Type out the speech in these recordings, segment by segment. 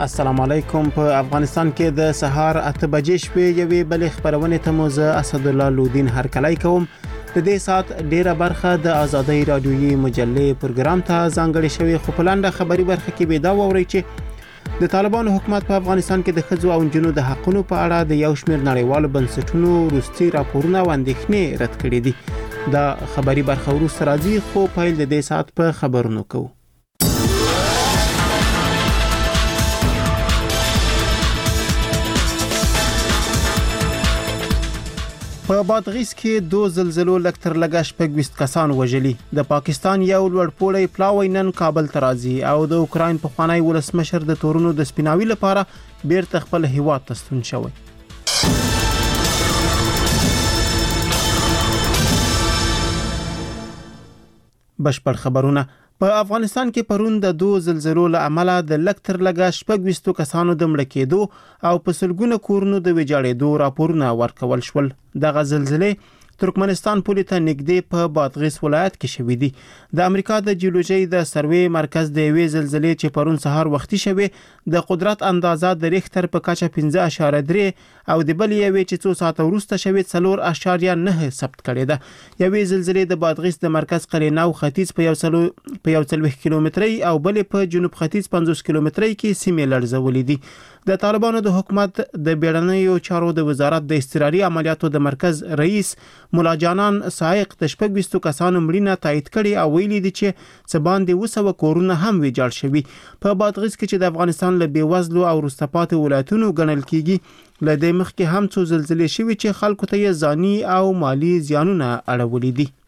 السلام علیکم. په افغانستان کې د سهار 8 بجې شپې یوې بلې خبرونه ته مو زه اسدالله لودین هرکلی کوم. د دې سات ډیره برخه د آزادۍ رادیویي مجلې پروګرام ته ځانګړې شوې، خو په لنډه خبري برخه کې به دا ووري چې د طالبانو حکومت په افغانستان کې د ښځو او نجونو د حقونو په اړه د یو شمېر نړیوالو بنسټونو وروستي راپورونه او اندېښنې رد کړې دي. دا خبري برخه وروسته راځي، خو پیل د دې سات په خبرونو کوو. په بادغیس کې 2 زلزلو لکتر لګش په 20 کسان وژلي. د پاکستان یو لوړپوړی پلاوی نن کابل ته راځي او د اوکراین پخوانی ولسمشر د تورونو د سپیناوي لپاره بیرته خپل هیواد ته ستون شوی. بشپړ خبرونه. په افغانستان کې پرون د 2 زلزلو له امله د لکتر لګش په 20 کسانو د مړه کېدو او په سلګونه کورونو د ویجاړېدو راپورونه ورکول شول. دغه زلزلې ترکمنستان پولې ته نږدې په بادغیس ولایت کې شوې دي. د امریکا د جیولوژي د سروې مرکز د یوې زلزلې چې پرون سهار وختي شوې د قدرت اندازه د ریختر په کچه 5.3 او د بل یوې چې 2 ساعته وروسته شوې 4.9 ثبت کړې ده. یوې زلزلې د بادغیس د مرکز قرینه او ختیځ په 1 کیلومتري او بلې په جنوب ختیځ 50 کیلومتري کې سیمې لړزولې دي. د طالبانو د حکومت د بیړنیو چارو د وزارت د اضطراري عملیاتو د مرکز رئیس مولا جانان سائق د 20 کسانو مړینه تایید کړي او ویلي دي چې څه باندې 200 کورونه هم ویجاړ شوي. په بادغیس کې چې د افغانستان له بیوزلو او وروسته پاتې ولایتونو ګڼل کیږي، له دې مخکې هم څو زلزلې شوي چې خلکو ته یې ځاني او مالی زیانونه اړولي دي.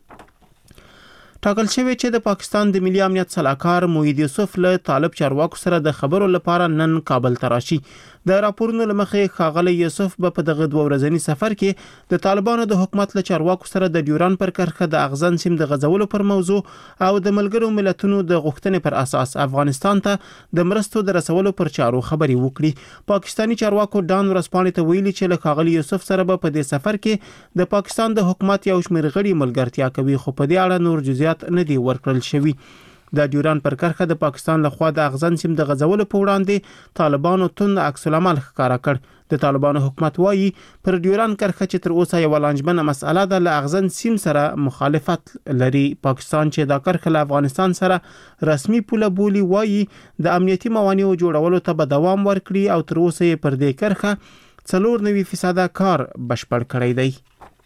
ټاکل شوی چې د پاکستان د ملي امنیت صلاحکار موحد یوسف له طالب چارواکو سره د خبرو لپاره نن کابل ته راشي. د راپورونو لمخې ښاغلی یوسف په دغه 2 ورځنی سفر کې د طالبانو د حکومت له چارواکو سره د ډیوران پر کرښه د اغزن سیم د غزولو پر موضوع او د ملګرو ملتونو د غوښتنې پر اساس افغانستان ته د مرستو د رسولو پر چارو خبري وکړي. پاکستانی چارواکو ډان ورسپانې ته ویلي چې له ښاغلی یوسف سره په دې سفر کې د پاکستان د حکومت یو شمېر غړي ملګرتیا کوي، خو په دې اړه نور جزئیات نه دي ورکړل شوي. د ډیوران پر کرښه د پاکستان لخوا د اغزن سیم د غزولو په وړاندې طالبانو تند عکس العمل ښکاره کړ. د طالبانو حکومت وایي پر ډیوران کرښه چې تر اوسه یو لانجمنه مسأله ده له اغزن سیم سره مخالفت لري. پاکستان چې دا کرښه له افغانستان سره رسمي پوله بولي وایي د امنیتي موانعو جوړولو ته به دوام ورکړي او تر اوسه یې پر دې کرښه 94% کار بشپړ کړی دی.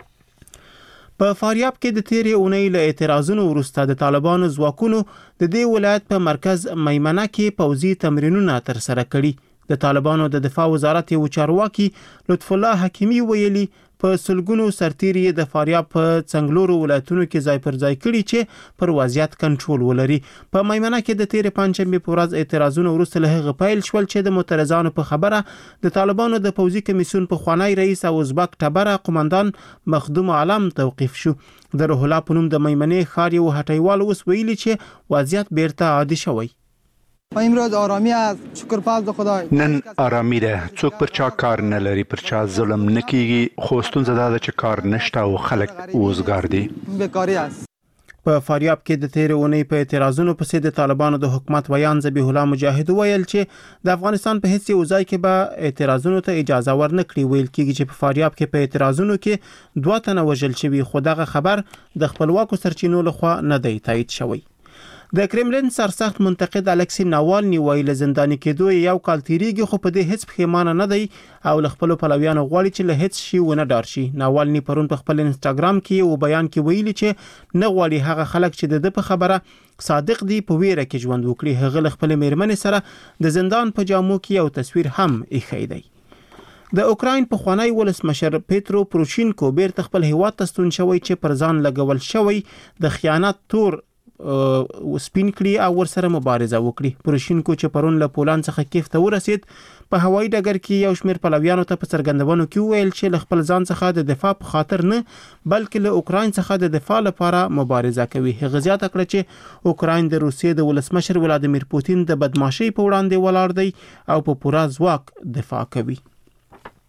په فاریاب کې د تیرې اونۍ له اعتراضونو وروسته د طالبانو ځواکونو د دې ولایت په مرکز میمنه کې پوځي تمرینونه ترسره کړي. د طالبانو د دفاع وزارت یو چارواکي لطف الله حکیمی ویلي په سلګونو سرتیري د فاریاب په څنګلورو ولایتونو کې ځای پر ځای کړي چې پر وضعیت کنټرول ولري. په میمنه کې د تیرې پنځمې په ورځ اعتراضونه وروسته له هغه پیل شول چې د معترضانو په خبره د طالبانو د پوځي کمیسیون په خوانی رئیس او ازبک ټبره قومندان مخدوم عالم توقیف شو. د روح الله په نوم د میمنې ښار یو هټیوال اوس ویلي چې وضعیت بیرته عادي شوی. امروز آرامی از شکر پاس خدای. نن آرامی ده، څوک پر چا کار نه لري، پر چا ظلم نه کیږي، خو ستونزه ده چې کار نشته او خلک وزګار دي. بیکاری است. په فاریاب کې د تیرې اونۍ په اعتراضونو پسې د طالبانو د حکومت ویان ذبیح الله مجاهد ویل چې د افغانستان په هیڅ یو ځای کې به اعتراضونو ته اجازه ورنکړي. ویل کېږي چې په فاریاب کې په اعتراضونو کې 2 تنه وژل شوي، خو دغه خبر د خپلواکو سرچینو لخوا نه دی تایید شوی. د کرملین سرسخت منتقد الکسی ناوالني وایي له زنداني کېدو یو کال تیریږي، خو په دې هیڅ پښیمانه نه دی او له خپل پلویانو غواړي چې له هیڅ شي ونه ډار شي. ناوالني پرون په خپل انستګرام کې یو بیان کې ویلي چې نه غواړي هغه خلک چې د په خبره صادق دي په ویره کې ژوند وکړي. هغه له خپل میرمنې سره د زندان په جامو کې یو تصویر هم ایښی دی. د اوکراین پخوانی ولسمشر پیترو پروشینکو بیرته خپل هیواد ته ستون شوی چې پر ځان لګول شوی د خیانت تور سپین کړي او ورسره مبارزه وکړي. پروشینکو چې پرون له پولند څخه کیف ته ورسید په هوایي ډګر کې یو شمېر پلویانو ته په څرګندونو کې ویل چې له خپل ځان څخه د دفاع په خاطر نه بلکې له اوکراین څخه د دفاع لپاره مبارزه کوي. هغه زیاته کړه چې اوکراین د روسیې د ولسمشر ولادیمیر پوتین د بدمعشۍ په وړاندې ولاړ دی او په پوره ځواک دفاع کوي.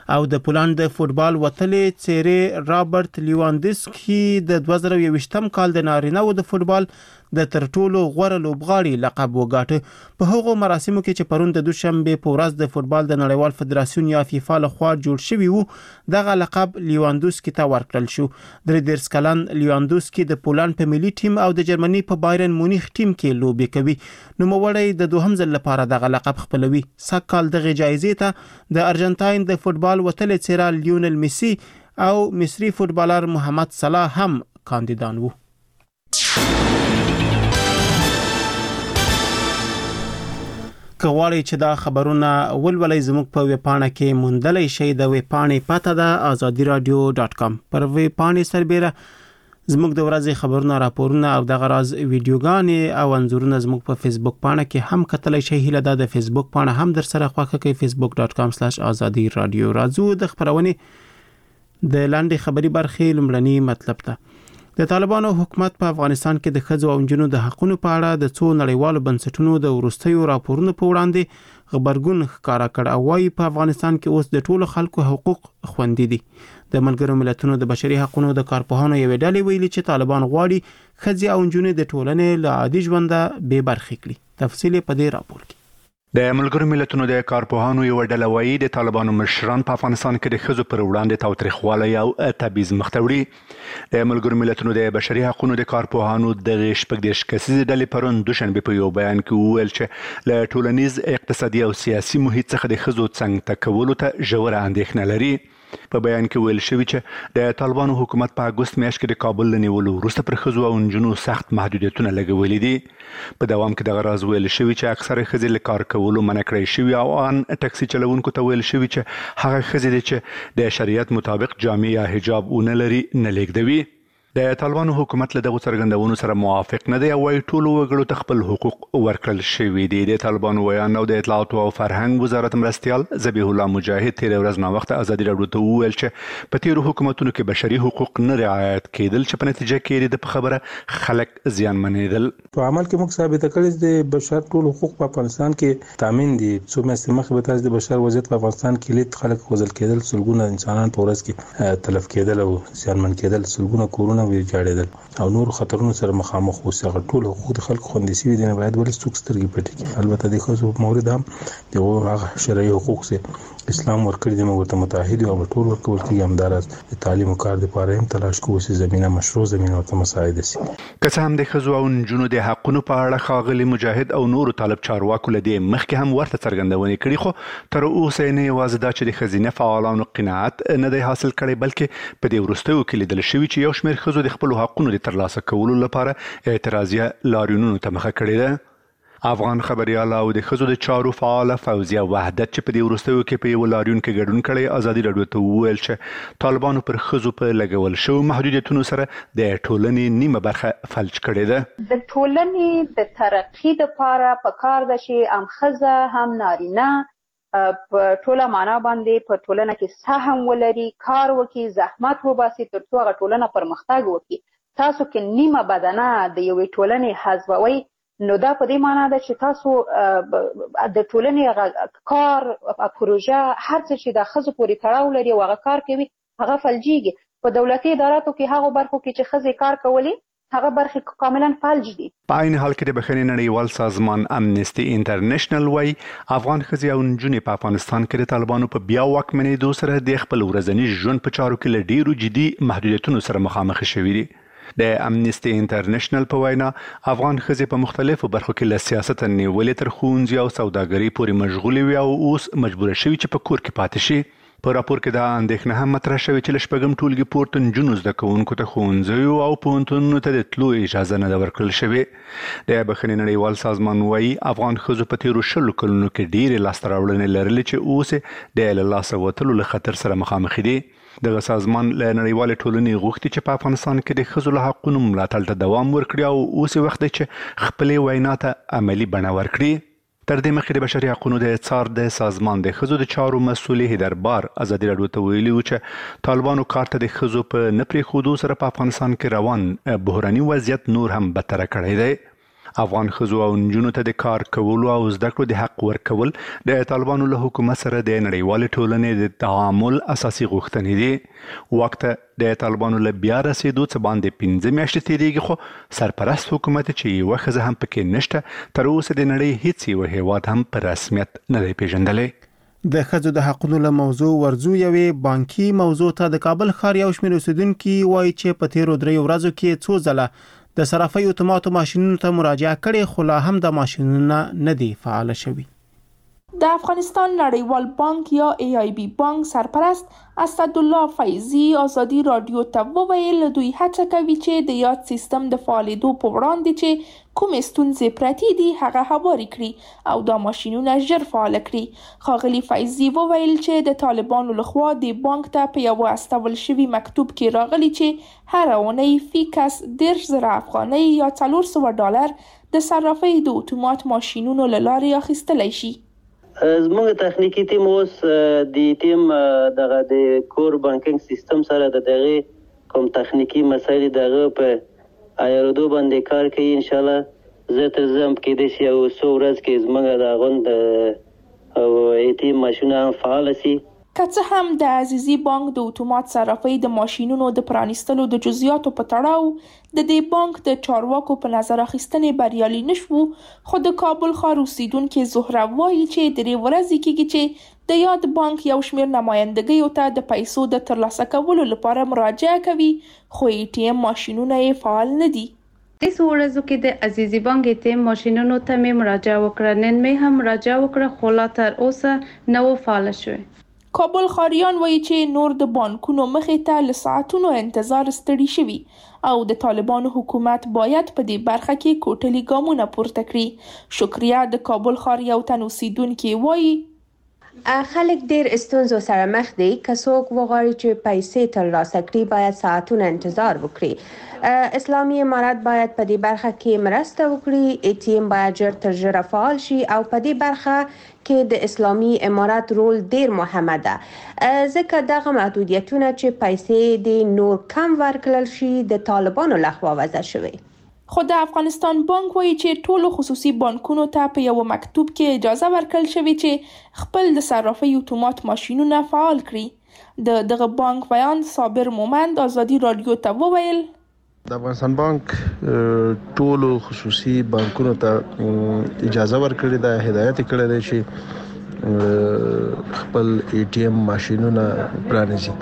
او د پولند د فوتبال وتلې څیرې رابرټ لیواندوسکي د 2021م کال د نارینه و د فوتبال د تر ټولو غوره لوبغاړي لقب وګاټه. په هغو مراسمو کې چې پرون د دوشنبه په ورځ د فوتبال د نړیوال فدراسیون یا فیفا لخوا جوړ شوی وو دغه لقب لیواندوسکي ته ورکړل شو. 33 کلن لیواندوسکي د پولند په ملي ټیم او د جرمني په بایرن مونیخ ټیم کې لوبي کوي. نوموړی د دوهم ځل لپاره دغه لقب خپلوي. سږکال دغه جایزې ته د ارجنټاین د فوتبال وتلې څیره لیونل میسی او مصری فوتبالر محمد صلاح هم کاندیدان وو. کواړی چې دا خبرونه ولولای زموږ په ویبپاڼه کې موندلای شئ. د ویبپاڼې پته ده azadiradio.com. پر ویبپاڼې سربېره زموږ د ورځې خبرونه، راپورونه او دغه راز ویډیوګانې او انځورونه زموږ په فیسبوک پاڼه کې هم کتلای شئ. هیله ده د فیسبوک پاڼه هم در سره خوښه کړئ. facebook.com/azadiradio. راځو د خبرونې د لاندې خبري برخې لمړني مطلب ته. د طالبانو حکومت په افغانستان کې د ښځو او نجونو د حقوقو په اړه د څو نړیوالو بنسټونو د وروستیو راپورونو په وړاندې خبرګون ښکارا کړ او وايي په افغانستان کې اوس د ټولو خلکو حقوق خوندي دي. د ملګرو ملتونو د بشري حقوقو د کارپوهانو یو ډلې ویلي چې طالبان غواړي ښځې او نجونې د ټولنې له عادي ژوند بې برخې کړي. تفصیل په دې راپور کې. د ملګرو ملتونو د کارپوهانو یو ډله وایي د طالبانو مشران په افغانستان کې د ښځو پر وړاندې تاوتریخوالی او تبعیض مخ ته وړي. د ملګرو ملتونو د بشري حقوقو د کارپوهانو د 16 کسیزې ډلې پرون دوشنبه په یو بیان کې وویل چې له ټولنیز، اقتصادي او سیاسي محیط څخه د ښځو څنګ ته کولو ته ژوره اندېښنه لري. په بیان کې ویل شوی چې د طالبانو حکومت په اګوست میاشت کې د کابل له نیولو وروسته پر ښځو او نجونو سخت محدودیتونه لګولي دي. په دوام کې دغه راز ویل شوی چې اکثره ښځې له کار کولو منع کړای شوي او ان ټکسي چلوونکو ته ویل شوی چې هغه ښځې دي چې د شریعت مطابق جامې یا حجاب ونه لري نه لیږدوي. د طالبانو حکومت له دغه څرګندونو سره موافق نه دی او وايي ټولو وګړو ته خپل حقوق ورکړل شوي دي. د طالبانو ویاند او د اطلاعات او فرهنګ وزارت مرستیال ذبیح الله مجاهد تیر ورځ نو وخت ازادي راډیو ته وویل چې په تیرو حکومتونو کې بشري حقوق نه رعایت کېدل چې په نتیجه کې د خبره خلک زیانمنېدل. په عمل کې موږ ثابت کړی د بشر ټول حقوق په افغانستان کې تامین دي. څو میاشتې مخکې به تاسو د بشر وضعیت په افغانستان کې لید خلک وژل کېدل، سلګونه انسانان په ورځ کې تلف کېدل او زیانمن کېدل، سلګونه کورونه ویجاړېدل او نور خطرونو سره مخامخ اوسه. ټول حقوق د خلکو خوندي شوي دي، نه باید ولې څوک سترګې پټې کړي. البته د ښځو په مورد هم د هغه شرعي حقوق چې اسلام ورکړي دي موږ ورته متحد یو او ټول ورکول کېږي. همداراز د تعلیم او کار لپاره هم تلاش کوو چې زمينه مشروع زمينه ورته مساعده شي. که څه هم د ښځو او نجونو د حقوقو په اړه ښاغلي مجاهد او نورو طالب چارواکو له دې مخکې هم ورته څرګندونې کړي، خو تر اوسه نه یوازې دا چې د ښځینه فعالانو قناعت نه دی حاصل کړی، بلکې په دې وروستیو کې لیدل شوي چې یو شمېر ښځو د خپلو حقوقو د ترلاسه کولو لپاره اعتراضیه لاریونونو ته مخه کړې ده. افغان خبريال او د ښځو د چارو فعال فوزیه وحدت چې په دې وروستیو کې په یو لاریون کې ګډون کړی ازادي راډیو ته وویل چې طالبانو پر ښځو په لګول شو محدودیتونو سره د ټولنې نیمه برخه فلج کړې ده. د ټولنې د ترقی لپاره پکار ده چې هم ښځه هم نارینه په ټوله معنا باندې په ټولنه کې سهم ولري، کار وکړي، زحمت وباسي تر څو هغه ټولنه پرمختګ وکړي. تاسو کې نیمه بدنه د یوې ټولنې حذفوي، نو دا په دې معنا ده چې تاسو د ټولنې کار پروژه هر څه چې د ښځو پورې تړاو لري او هغه کار کوي هغه فلجیږي. په دولتي اداراتو کې هغه برخو کې چې ښځې کار کوي هغه برخې کاملا فلج دي. په عین حال کې د بخښنې نړیوال سازمان امنیستي انټرنیشنل وايي افغان ښځې او نجونې په افغانستان کې د طالبانو په بیا واکمنېدو سره د خپل ورځني ژوند په چارو کې له ډېرو جدي محدودیتونو سره مخامخ شوي دي. د امنیستي انټرنیشنل په وینا افغان ښځې په مختلفو برخو کې له سیاست نیولې تر ښوونځي او سوداګرۍ پورې مشغولې وي او اوس مجبوره شوي چې په کور کې پاتې شي. په راپور کې دا اندېښنه هم مطرح شوې چې له شپږم ټولګي پورته نجونو زده کوونکو ته ښوونځیو او پوهنتونونو ته د تلو اجازه نه ده ورکړل شوې. د بخښنې نړیوال سازمان وایي افغان ښځو په تیرو 20 کلونو کې ډېرې لاسته راوړنې لرلې چې اوس د له لاسه وتلو له خطر سره مخامخ دي. دغه سازمان له نړیوالې ټولنې غوښتي چې په افغانستان کې د ښځو له حقونو ملاتړ ته دوام ورکړي او اوس وخت دی چې خپلې وینا ته عملي بڼه ورکړي. تر دې مخکې د بشري حقوقو د څار د سازمان د ښځو د چارو مسؤل هیدربار ازادي راډیو ته ویلي و چې طالبانو کار ته د ښځو په نه پرېښودو سره په افغانستان کې روان بحراني وضعیت نور هم بدتر کړی دی. افغان ښځو او نجونو ته د کار کولو او زده کړو د حق ورکول د طالبانو له حکومت سره د نړیوالې ټولنې د تعامل اساسي غوښتنې دي. وخت د طالبانو له بیا رسېدو څه باندې 15 میاشتې تېرېږي، خو سرپرست حکومت چې یوه ښځه هم پکې نشته تر اوسه د نړۍ هیڅ یو هیواد هم په رسمیت نه دی پیژندلی. د ښځو د حقونو له موضوع ورځو یوې بانکي موضوع ته د کابل ښار یو شمېر اوسیدونکي وایي چې په تیرو 3 ورځو کې څو ځله د صرافۍ اتوماتو ماشینونو ته مراجعه کړې، خو لا هم د ماشینونه نه دي فعال شوي. د افغانستان نړیوال بانک یا AIB بانک سرپرست اسدالله فیضی آزادي رادیو ته وویل دوی هڅه کوي چې د یاد سیستم د فعالېدو په وړاندې چې کومې ستونزې پرتې دي هغه هواري کړي او دا ماشینونه ژر فعال کړي. ښاغلي فیضی وویل چې د طالبانو لخوا د بانک ته په یو استول شوي مکتوب کې راغلي چې هر اونۍ فی کس 10,000 افغانۍ یا $400 د صرافۍ د اتومات ماشینونو له لارې اخیستلی شي. زموږ تخنیکی ټیم اوس د ټیم دغه د کور بانکینګ سیستم سره د دغه کوم تخنیکی مسایل دغه په ایرودو باندې کار کوي. ان شاء الله زه تر زم کې د شی او سو ورځ کې زموږ د غوند او ټیم ماشینونه فعال شي. که څه هم د عزیزي بانک د اتومات صرافۍ د ماشینونو د پرانیستلو د جزئیاتو په تړاو د دې بانک د چارواکو په نظر اخیستنې بریالي نشو، خو د کابل ښار اوسیدونکي زهره وایي چې 3 ورځې کېږي چې د یاد بانک یو شمېر نمایندګیو ته د پیسو د ترلاسه کولو لپاره مراجعه کوي، خو ATM ماشینونه یې فعال نه دي. د ورځو کې د عزیزي بانک ATM ماشینونو ته مې مراجعه وکړه، نن مې هم مراجعه وکړه، خو لا تر اوسه نه و فعال شوی. کابل ښاریان وایي چې نور د بانکونو مخې ته له ساعتونو انتظار ستړي شوي او د طالبانو حکومت باید په دې برخه کې کوټلي ګامونه پورته کړي. شکریا د کابل ښار یو تن اوسیدونکي وایي خلک ډیر ستونزو سره مخ دي. که څوک وغواړي چې پیسې ترلاسه کړي باید ساعتونه انتظار وکړي. اسلامي امارات باید په دې برخه کې مرسته وکړي. ATM باید ژر تر ژره فعال شي او په دې برخه کې د اسلامي امارات رول ډیر مهمه ده، ځکه دغه محدودیتونه چې پیسې د نور کم ورکړل شي د طالبانو لخوا وضع شوي. خو د افغانستان بانک وایي چې ټولو خصوصي بانکونو ته په یو مکتوب کې اجازه ورکړل شوې چې خپل د صرافۍ اتومات ماشینونه فعال کړي. دغه بانک بیان صابر مومند آزادي رادیو ته وویل د افغانستان بانک ټولو خصوصي بانکونو ته اجازه ورکړې ده، هدایت کړی دی چې خپل ATM ماشینونه پرانیزي.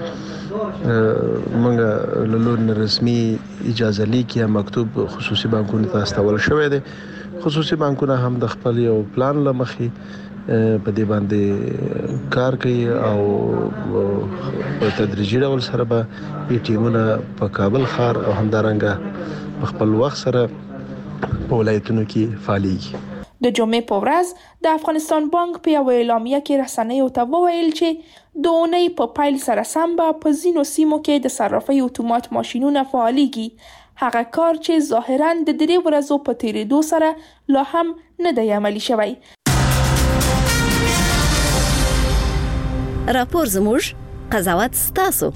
موږ له لوري رسمي اجازه لیک یا مکتوب خصوصي بانکونو ته استول شوی دی. خصوصي بانکونه هم د خپل یو پلان لمخې په دې باندې کار کوي او په تدریجي ډول سره به ATMونه په کابل ښار او همدارنګه په خپل وخت سره په ولایتونو کې فعالېږي. د جمعې په ورځ د افغانستان بانک په یو اعلامیه کې رسنیو ته وویل چې د اونۍ په پیل سره سم به په ځینو سیمو کې د صرافۍ اتومات ماشینونه فعالېږي، هغه کار چې ظاهراً د 3 ورځو په تېرېدو سره لا هم نه دی عملي شوی. راپور زموږ، قضاوت ستاسو.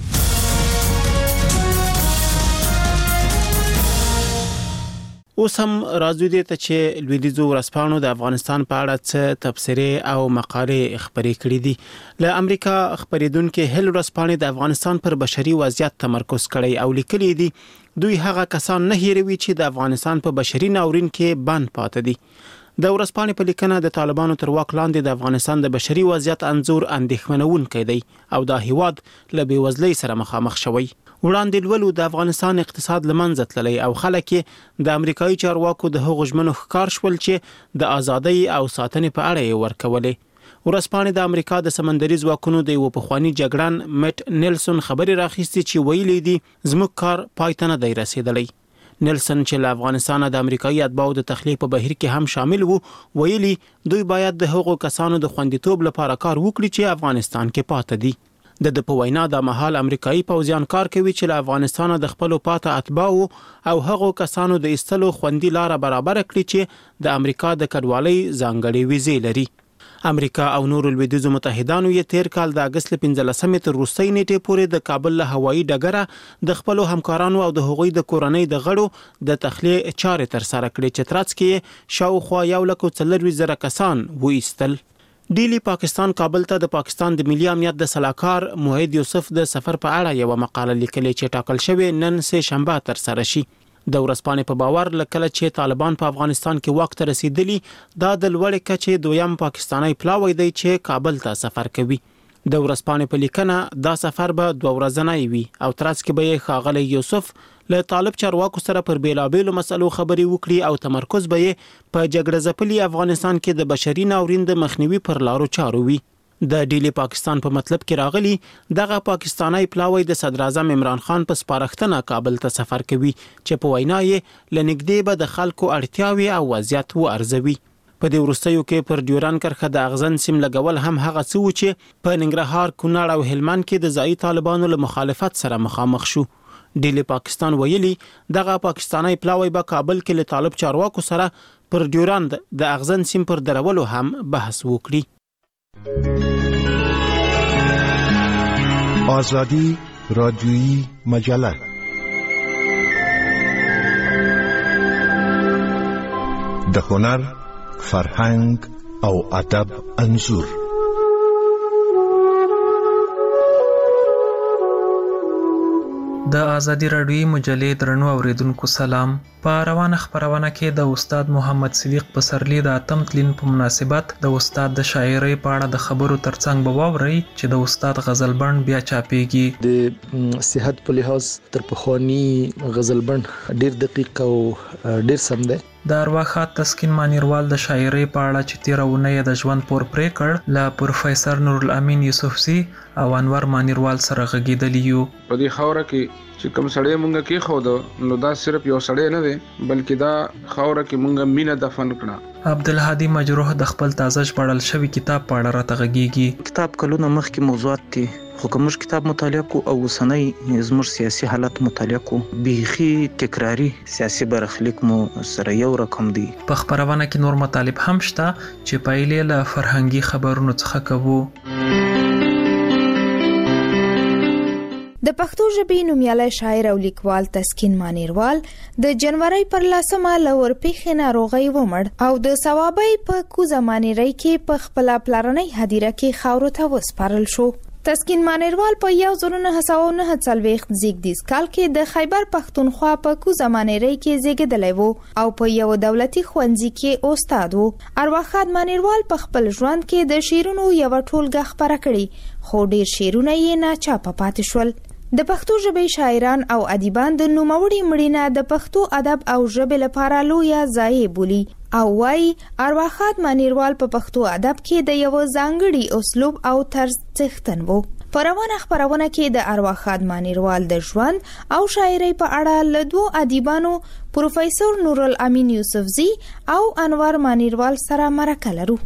اوس هم راځو دې ته چې لویدیځو ورځپاڼو د افغانستان په اړه څه تبصرې او مقالې خپرې کړې دي. له امریکا خپرېدونکو هیل ورځپاڼې د افغانستان پر بشري وضعیت تمرکز کړی او لیکلي دي دوی هغه کسان نه هیروي چې د افغانستان په بشري ناورین کې بند پاتې دي. د ورځپاڼې په لیکنه د طالبانو تر واک لاندې د افغانستان د بشري وضعیت انځور اندېښمنونکی دی او دا هیواد له بېوزلۍ سره مخامخ شوی. وړاندې لولو د افغانستان اقتصاد لمنځه تللی او خلک د امریکایي چارواکو د هغو ژمنو ښکار شول چې د ازادۍ او ساتنې په اړه یې ورکولې. ورځپاڼې د امریکا د سمندري ځواکونو د یو پخواني جګړن میټ نیلسون خبرې راخیستې چې ویلي دي زموږ کار پای ته نه دی رسېدلی. نیلسن چې له افغانستان د امریکایي اتباعو د تخلیه په بهیر کې هم شامل وو ویلي دوی باید د هغو کسانو د خوندیتوب لپاره کار وکړي چې افغانستان کې پاتې دي. د په وینا د مهال امریکایي پوځیان کار کوي چې له افغانستان د خپل پاتې اتباعو او هغو کسانو د ایستلو خوندي لار برابر کړي چې د امریکا د کډوالۍ ځانګړي ویزې لري. امریکا او نورو لویدیځو متحدانو یې تیر کال د اگست 15 تر وروستۍ نیټې پورې د کابل له هوایي ډګره د خپل همکارانو او د هغوی د کورنۍ د غړو د تخلیه چارې تر سره کړې چې ترڅ کې شاوخوا 1,40,000 کسان وایستل. ډیلی پاکستان کابل ته د پاکستان د ملي امنیت د سلاکار موحد یوسف د سفر په اړه یو مقاله لیکلې چې ټاکل شوی نن سه شنبه تر سره شي. د ورځپاڼې په باور لکه چې طالبان په افغانستان کې واک ته رسیدلی دا د لوړې کچې دویم پاکستانی پلاوی دی چې کابل ته سفر کوي. د ورځپاڼې په لیکنه دا سفر به 2 ورځنی وي او ترڅ کې به ښاغلی یوسف له طالب چارواکو سره پر بیلابېلو مسلو خبرې وکړي او تمرکز به په جګړه ځپلي افغانستان کې د بشري ناورین د مخنیوي پر لارو چارو وي. د ډیلی پاکستان په مطلب کې راغلی دغه پاکستانی پلاوی د صدر اعظم عمران خان په سپارښتنه کابل ته سفر کوي چې په وینا یې لنګدې به د خلکو اړتیاوي او وضعیت وارزوي. په دې وروستیو کې پر ډیوران کرښه د اغزن سیم لګول هم هغه څه و چې په ننګرهار، کونړ او هلمند کې د ځایي طالبانو له مخالفت سره مخامخ شو. ډیلی پاکستان ویلي دغه پاکستانی پلاوی به کابل کې له طالب چارواکو سره پر ډیوران د اغزن سیم پر درولو هم بحث وکړي. آزادی رادیویی مجله د هنر، فرهنګ او ادب انځور. د ازادي رادیویی مجلې درنو اوریدونکو سلام. په روانه خبرونه کې د استاد محمد صدیق پسرلی د اتم تلین په مناسبت د استاد د شاعرۍ په اړه د خبرو ترڅنګ به واورئ چې د استاد غزل بند بیا چاپېږي. د صحت په لحاظ تر پخوانی غزل بند ډیر دقیق او ډیر سم دی. د ارواښاد تسکین مانیروال د شاعرۍ په اړه چې تیره اونۍ د ژوند پور پرې کړ له پروفیسور نورالامین یوسفزي او انور مانیروال سره غږیدلی یو. په دې خاوره کې چې کوم سړی مونږ کې خو نو دا صرف یو سړی نه دی بلکې دا خاوره کې مونږ مینه دفن کړه. عبدالهادي مجروح د خپل تازه ژباړل شوی کتاب په اړه راته غږیږي. کتاب کلونه مخکې موضوعات دي خو کوم کتاب مطالعه کو او وسنۍ زموږ سیاسي حالت مطالعه کو بيخي تکراری سیاسي برخلیک مو سره یو رقم دی. په خبرونه کې نور مطالب هم شته چې پایلې له فرهنګي خبرونو څخه کوو. د پښتو ژبې نومیالی شاعر او لیکوال تسکین مانیروال د جنوري پر 10 لور پیښې ناروغي ومړ او د ثوابي په کوزه مانیری کې په خپل پلارنۍ هدیره کې خاورو ته وسپارل شو. تسکین مانیروال په 1949 زیږدیز کال کې د خیبر پښتونخوا په کوزه مانیری کې زیږیدلی وو او په یو دولتي ښوونځي کې استاد وو. ارواښاد مانیروال په خپل ژوند کې د شعرونو یو ټولګه خپره کړي خو ډیر شعرونه یې ناچاپه پاتې شول. د پښتو ژبې شاعران او ادیبان د نوموړي مړینه د پښتو ادب او ژبې لپاره لویه ضایعه بولي او وايي ارواښاد مانیروال په پښتو ادب کې د یو ځانګړي اسلوب او طرز څښتن وو. په روانه خبرونه کې د ارواښاد مانیروال د ژوند او شاعرۍ په اړه له 2 ادیبانو پروفیسور نورالامین یوسفزي او انور مانیروال سره مرکه لرو.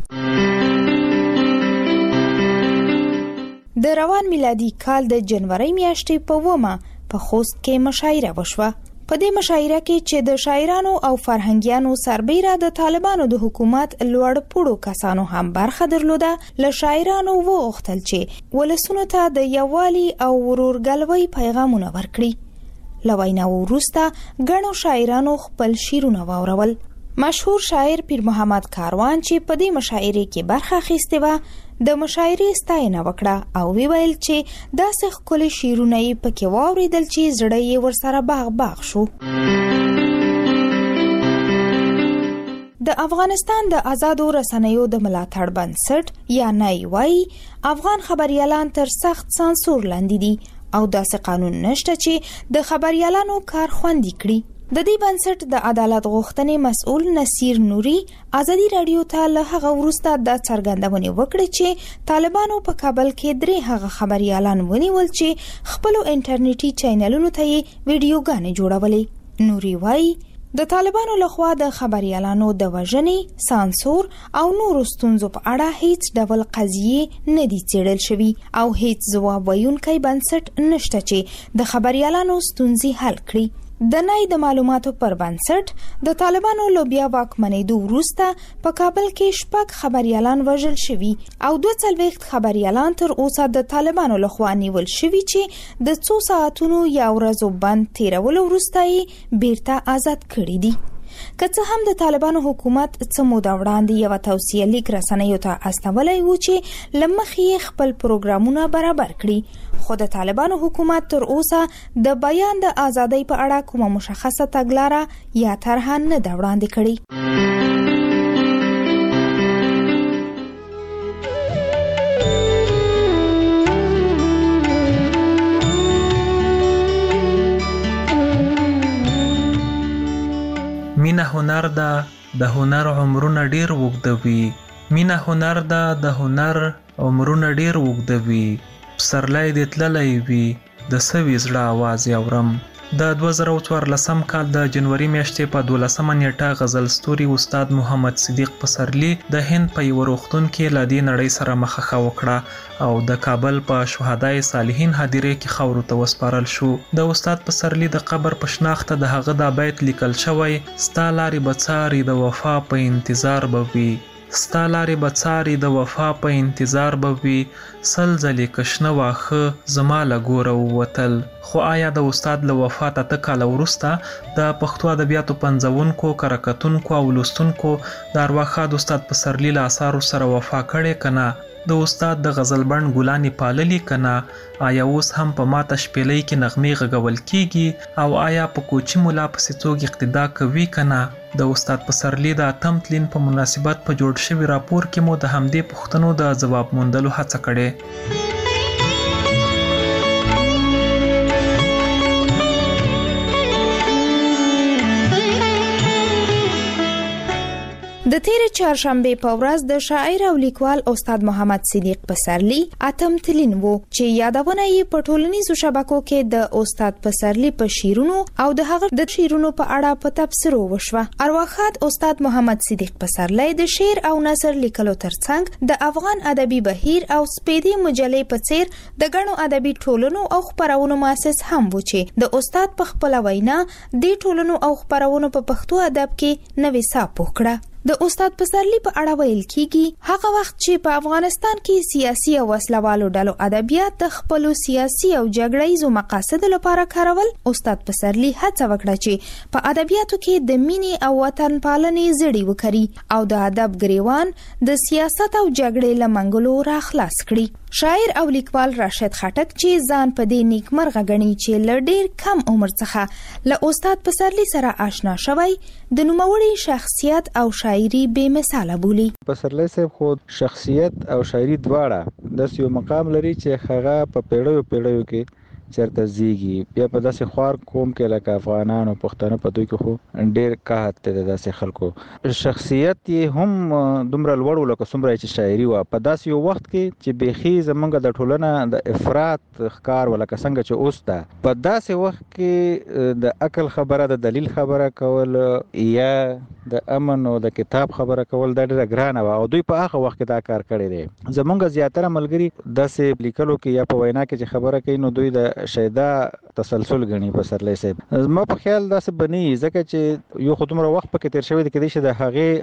د روان میلادي کال د جنوري میاشتې په 1 په خوست کې مشاعره وشوه. په دې مشاعره کې چې د شاعرانو او فرهنګیانو سربیره د طالبانو د حکومت لوړ پوړو کسانو هم برخه درلوده، له شاعرانو وغوښتل چې ولسونو ته د یووالي او ورورګلوۍ پیغامونه ورکړي. له ویناو وروسته ګڼو شاعرانو خپل شعرونه واورول. مشهور شاعر پیر محمد کاروان چې په دې مشاعره کې برخه اخیستې وه د مشاعرې ستاینه وکړه او ویل چې داسې ښکلي شعرونه یې پکې واورېدل چې زړه یې ورسره باغ باغ شو. د افغانستان د آزادو رسنیو د ملاتړ بنسټ یا نای وايي افغان خبريالان تر سخت سانسور لاندې دي او داسې قانون نشته چې د خبريالانو کار خوندي کړي. د دې بنسټ د عدالت غوښتنې مسؤل نصیر نوري ازادي رادیو ته له هغه وروسته د څرګندونې وکړې چې طالبانو په کابل کې 3 هغه خبريالان ونیول چې خپل انټرنیټي چینلونو ته یې ویډیوګانې جوړولې. نوري وايي د طالبانو لخوا د خبريالانو د وژنې، سانسور او نورو ستونزو په اړه هیڅ ډول قضیې نه دي څېړل شوي او هیڅ ځواب ویونکی بنسټ نشته چې د خبريالانو ستونزې حل کړي. د نای د معلوماتو پر بنسټ د طالبانو لوبیا واکمنېدو وروسته په کابل کې 6 خبريالان وژل شوي او 42 خبريالان تر اوسه د طالبانو لخوا نیول شوي چې د 2 ساعتونو یا ورځو بند تیرولو وروسته یې بیرته آزاد کړي دي. که څه هم د طالبانو حکومت څه موده وړاندې یو توصیه لیک رسنیو ته استولی و چې لمخې خپل پروګرامونه برابر کړي، خو د طالبانو حکومت تر اوسه د بیان د ازادۍ په اړه کومه مشخصه تګلاره یا طرحه نه ده وړاندې کړې. مینه هنر ده، د هنر عمرونه ډیر وګدوي. مینه هنر ده، د هنر عمرونه ډیر وګدوي. پسرلی دې تللی وي، د سوي زړه आवाज اورم. د 2014 کال د جنوري میاشتې په 12 نیټه غزل ستوري استاد محمد صدیق پسرلی د هند په یو روغتون کې له دې نړۍ سره مخه وکړه او د کابل په شهدای صالحین هدیره کې خاورو ته وسپارل شو. د استاد پسرلی د قبر په شناخته د هغه د بیت لیکل شوی: ستا لارې بڅاري د وفا په انتظار بوي، ستا لارې بڅاري د وفا په انتظار بوي، سل ځلې کشنه واخه زما له ګوره ووتل. خو آیا د استاد له وفات 8 کاله وروسته د پښتو ادبیاتو پنځونکو، کره کتونکو او لوستونکو د ارواښاد استاد پسرلی له اثارو سره وفا کړې که نه؟ د استاد د غزل بڼ ګلانې پاللي که نه؟ آیا اوس هم په ماته شپېلۍ کې نغمې غږول کیږي او آیا په کوچي ملا پسې څوک اقتدا کوي که نه؟ د استاد پسرلی د 8 تلین په مناسبت په جوړ شوي راپور کې مو د همدې پوښتنو د ځواب موندلو هڅه کړې. د تیر چهارشنبه په ورځ د شاعر او لیکوال استاد محمد صدیق پسرلی 8 تلین وو چې یادونه یې په ټولنیزو شبکو کې د استاد پسرلی په شیرونو او د هغه د شیرونو په اړه په تبصرو وشوه. ارواښاد استاد محمد صدیق پسرلی د شعر او نثر لیکلو ترڅنګ د افغان ادبي بهیر او سپیدي مجلې په څیر د ګڼو ادبي ټولنو او خپرونو مؤسس هم و چې د استاد په خپل وینا د ټولنو او خپرونو په پښتو ادب کې نوې ساه پوکړه. د استاد پسرلی په اړه ویل کیږي هغه وخت چې په افغانستان کې سیاسي او وسلوالو ډلو ادبیات د خپل سیاسي او جګړه‌یزو مقاصد لپاره کارول، استاد پسرلی هڅه وکړه چې په ادبیاتو کې د مینې او وطن پالنې زړی وکړي او د ادب ګریوان د سیاست او جګړې له منګولو راخلاص کړي. شاعر او لیکوال راشد خټک چې ځان په دې نیکمرغه ګڼي چې له ډیر کم عمر څخه له استاد پسرلی سره آشنا شوی، د نوموړي شخصیت او شاعري بې مثاله بولی. پسرلی صاحب خو شخصیت او شاعري دواړه د یو مقام لري چې هغه په پیړیو کې چرته زیږي. بیا په داسې خوار قوم کې لکه افغانانو پښتانه په دوی کې خو ډیر قحط دی د داسې خلکو. شخصیت یې هم دومره لوړ لکه څومره چې شاعري وه په داسې یو وخت کې چې بیخي زمونږ د ټولنه د افراط ښکار ولکه څنګه چې اوس ده. په داسې وخت کې د عقل خبره، د دلیل خبره کول یا د امن او د کتاب خبره کول دا ډیره ګرانه وه او دوی په هغه وخت کې دا کار کړی دی. زمونږ زیاتره ملګري داسې لیکلو کې یا په وینا کې چې خبره کوي نو دوی د شیدا تسلسل غني پسرلی صاحب. زما په خیال داسې بني ځکه چې یو خو دومره وخت پکې تیر شوی دی کېدای شي د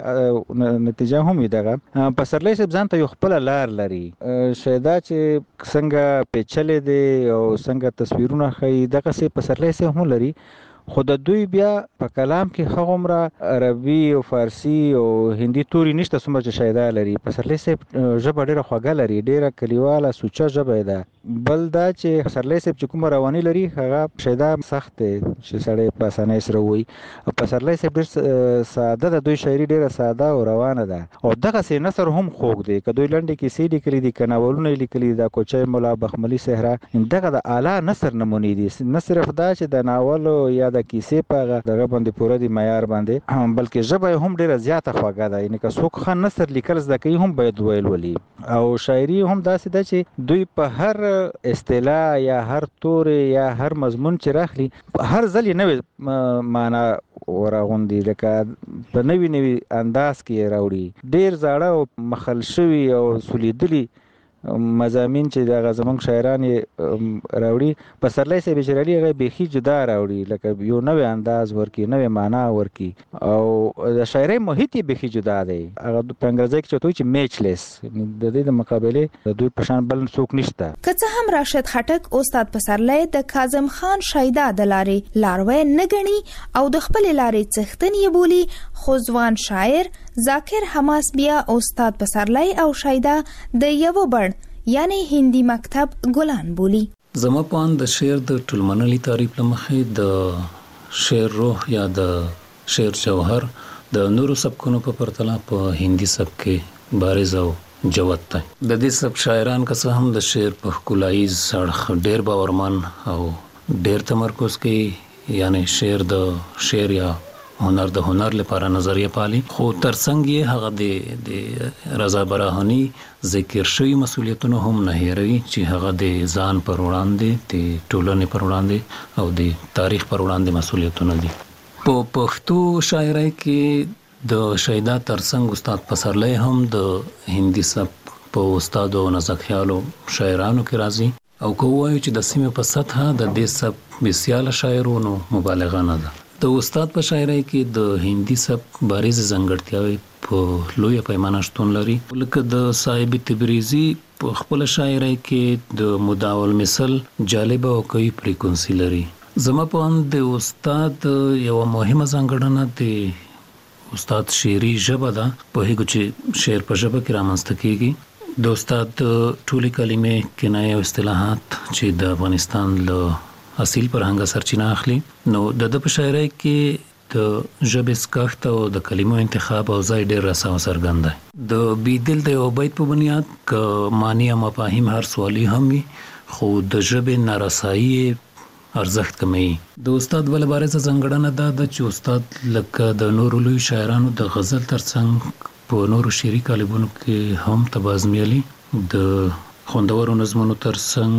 هغې نتیجه هم وي دغه. پسرلی صاحب ځان ته یو خپله لار لري. شیدا چې څنګه پیچلې دی او څنګه تصویرونه ښیي دغسې پسرلی صاحب هم لري، خو د دوی بیا په کلام کې هغومره عربي او فارسي او هندي توري نشته څومره چې شیدا لري. پسرلی صاحب ژبه ډېره خوږه لري، ډېره کلیواله سوچه ژبه یې ده. بل دا چې پسرلی صاحب چې کومه رواني لري هغه شیدا سخت دی چې سړی په اسانۍ سره ووایي. پسرلی صاحب ډېر ساده ده، دوی شاعري ډېره ساده او روانه ده او دغسې نثر هم خوږ دی. که دوی لنډې کیسې لیکلي دي که ناولونه یې لیکلي دي، دا کوچی ملا بخملي صحرا دغه د اعلی نثر نمونې دي. نه صرف دا چې د ناولو یا د کیسې په هغه دغه باندې پوره دي معیار باندې، بلکې ژبه یې هم ډېره زیاته خوږه ده. یعنې که څوک ښه نثر لیکل زده کوي هم باید ویل ولي. او شاعري هم داسې ده چې دوی په هر اصطلاح یا هر تورې یا هر مضمون چې راخلي هر ځل یې نوې معنا ورغوندي، لکه په نوي انداز کې یې راوړي. ډېر زاړه او مخل شوي او سولیدلي مضامین چې د زمونږ شاعران راوړي پسرلی صاحب شعرالي هغه بیخي جدا راوړي لکه یو نوې انداز ورکی نوې معنا ورکی او د شاعرۍ محیط یې بیخي جدا دی هغه په انګریزي کې چوتوي چې میچلیس د دې د مقابله د دوی په شان بل څوک نشته که څه هم راشد خټک استاد پسرلی د کاظم خان شایدا د لارې لاروی نه ګڼي او د خپل لارې څښتن یې بولي خو ځوان شاعر ذاکر حماس بیا استاد پسرلی او شایدا د یو بڼ یعنی هندي مکتب ګلان بولی. زما په اند د شعر د ټولمنلي تعریف لمخې د شعر روح یا د شعر جوهر د نورو سبکونو په پرتله په هندي سبک کې بارز او جوت دی. د دې سب شاعران که څه هم د شعر په ښکلاییز اړخ ډېر باورمن او ډېر تمرکز کوي یعنی شعر د شعر یا هنر د هنر لپاره نظریه پالي خو ترڅنګ یې هغه د رضا براهني ذکر شوی مسولیتونه هم نه هېروي چې هغه د ځان پر وړاندې د ټولنې پر وړاندې او د تاریخ پر وړاندې مسولیتونه دي. په پښتو شاعرۍ کې د شایدا ترڅنګ استاد پسرلی هم د هندي سبک په استاد او نازک خیالو شاعرانو کې راځي او که وایو چې د سیمې په سطحه د دې سبک بسیاله شاعرونو مبالغه نه ده. د استاد په شاعرۍ کې د هندي سبک بارز ځانګړتیاوې په لویه پیمانه شتون لري لکه د صاحب تبریزي په خپل شاعرۍ کې د مداول مثل جالب او قوي فریکونسي لري. زما په اند د استاد یو مهمه ځانګړنه د استاد شعري ژبه ده په هغه چې شعر په ژبه کې رامنځته کیږي. د استاد ټولې کلمې کنایه او اصطلاحات چې د افغانستان له اصیل فرهنګ سرچینه اخلي نو د په شاعرۍ کې د ژبې سکښت او د کلمو انتخاب او ځای ډېر رسا او څرګند دی. د بیدل د یو بیت په بنیاد که معنی او مفاهیم هر سوالی هم وي خو د ژبې نارسایي ارزښت کموي. د استاد بله بارزه ځانګړنه دا ده چې استاد لکه د نورو لوی شاعرانو د غزل ترڅنګ په نورو شعري کالبونو کې هم تبازمیالي د خوندورو نظمونو ترڅنګ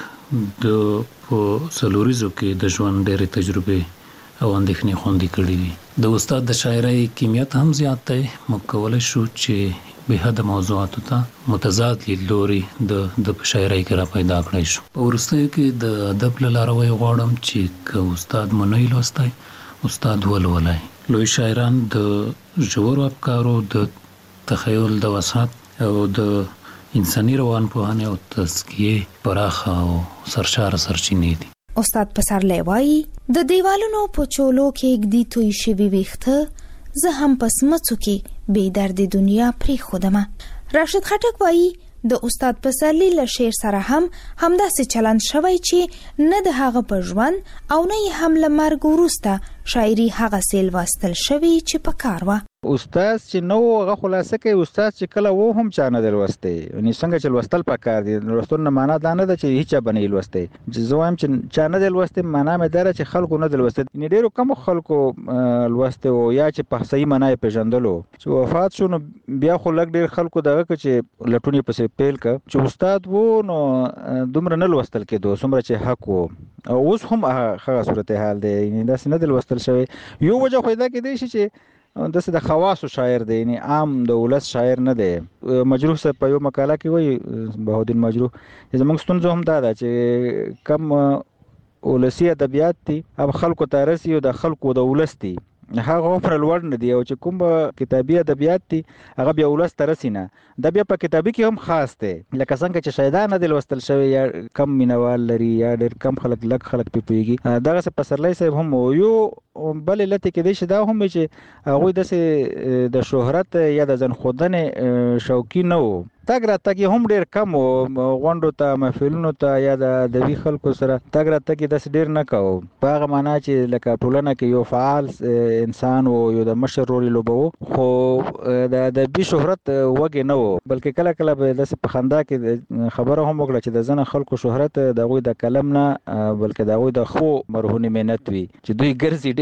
د په سلوریزو کې د ژوند ډېرې تجربې او اندېښنې خوندي کړي دي. د استاد د شاعرۍ کمیت هم زیات دی. موږ کولی شو چې بېحده موضوعاتو ته متضاد لیدلوري د شاعرۍ کې را پیدا کړی شو. په وروستیو کې د ادب له لارې غواړم چې که استاد مو نه لوستی استاد ولولئ. لوی شاعران د ژورو افکارو د تخیل د وسعت او د انساني روانپوهنې او تزکیې پراخه او سرشاره سرچینې دي. استاد پسرلی وایي د دیوالونو په چولو کې ږدي توی شوي ویښته زه هم په سمڅو کې بې درد دنیا پرېښودمه. راشد خټک وایي د استاد پسرلی له شعر سره هم همداسې چلند شوی چې نه د هغه په ژوند او نه یې هم له مرګ وروسته شاعري هغسې لوستل شوي چې په کار وه. استاد چې نو هغه خلاصه کوي استاد چې کله و هم چا نه دی لوستی یعنې څنګه چې لوستل پکار دي لوستل نه معنا دا نه ده چې هیچا به نه یې لوستی چې زه وایم چې چا نه دی لوستی معنا مې دا ده چې خلکو نه دی لوستی یعنې ډېرو کمو خلکو لوستی و یا چې په صحیح معنا یې پېژندلو چې وفات شو نو بیا خو لږ ډېر خلکو دغه که چې لټون یې پسې پیل که چې استاد و نو دومره نه لوستل کېدو څومره چې حق و او اوس هم هغه صورتحال دی یعنې داسې نه دی لوستل شوی. یو وجه خو دا کېدی شي چې داسې د خواصو شاعر دی یعنې عام د ولس شاعر نه دی. مجروح صاحب په یو مقاله کې وایي بهاءالدین مجروح زموږ ستونزه هم دا ده چې کم ولسي ادبیات دي هغه خلکو ته رسي او د خلکو د ولس دي هغه پر لوړ نه دی او چې کوم کتابي ادبیات دي هغه بیا ولس ته رسي نه دا بیا په کتابي کې هم خاص دی لکه څنګه چې شایدا نه دی لوستل شوی یا کم مینوال لري یا ډېر کم خلک لږ خلک پې پوهېږي دغسې پسرلی صاحب هم یو بل علت یې کېدی شي دا هم چې هغوی داسې د شهرت یا د ځان ښودنې شوقي نه و. تګ راتګ یې هم ډېر کم و غونډو ته محفلونو ته یا د ادبي خلکو سره تګ راتګ یې داسې ډېر نه کوو په هغه معنا چې لکه ټولنه کې یو فعال انسان و یو د مشر رول یې لوبوو خو د ادبي شهرت وږې نه و بلکې کله کله به داسې په خندا کې خبره هم وکړه چې د ځینو خلکو شهرت د هغوی د کلم نه بلکې د هغوی د ښو مرهونې محنت وي چې دوی ګرځي ډېر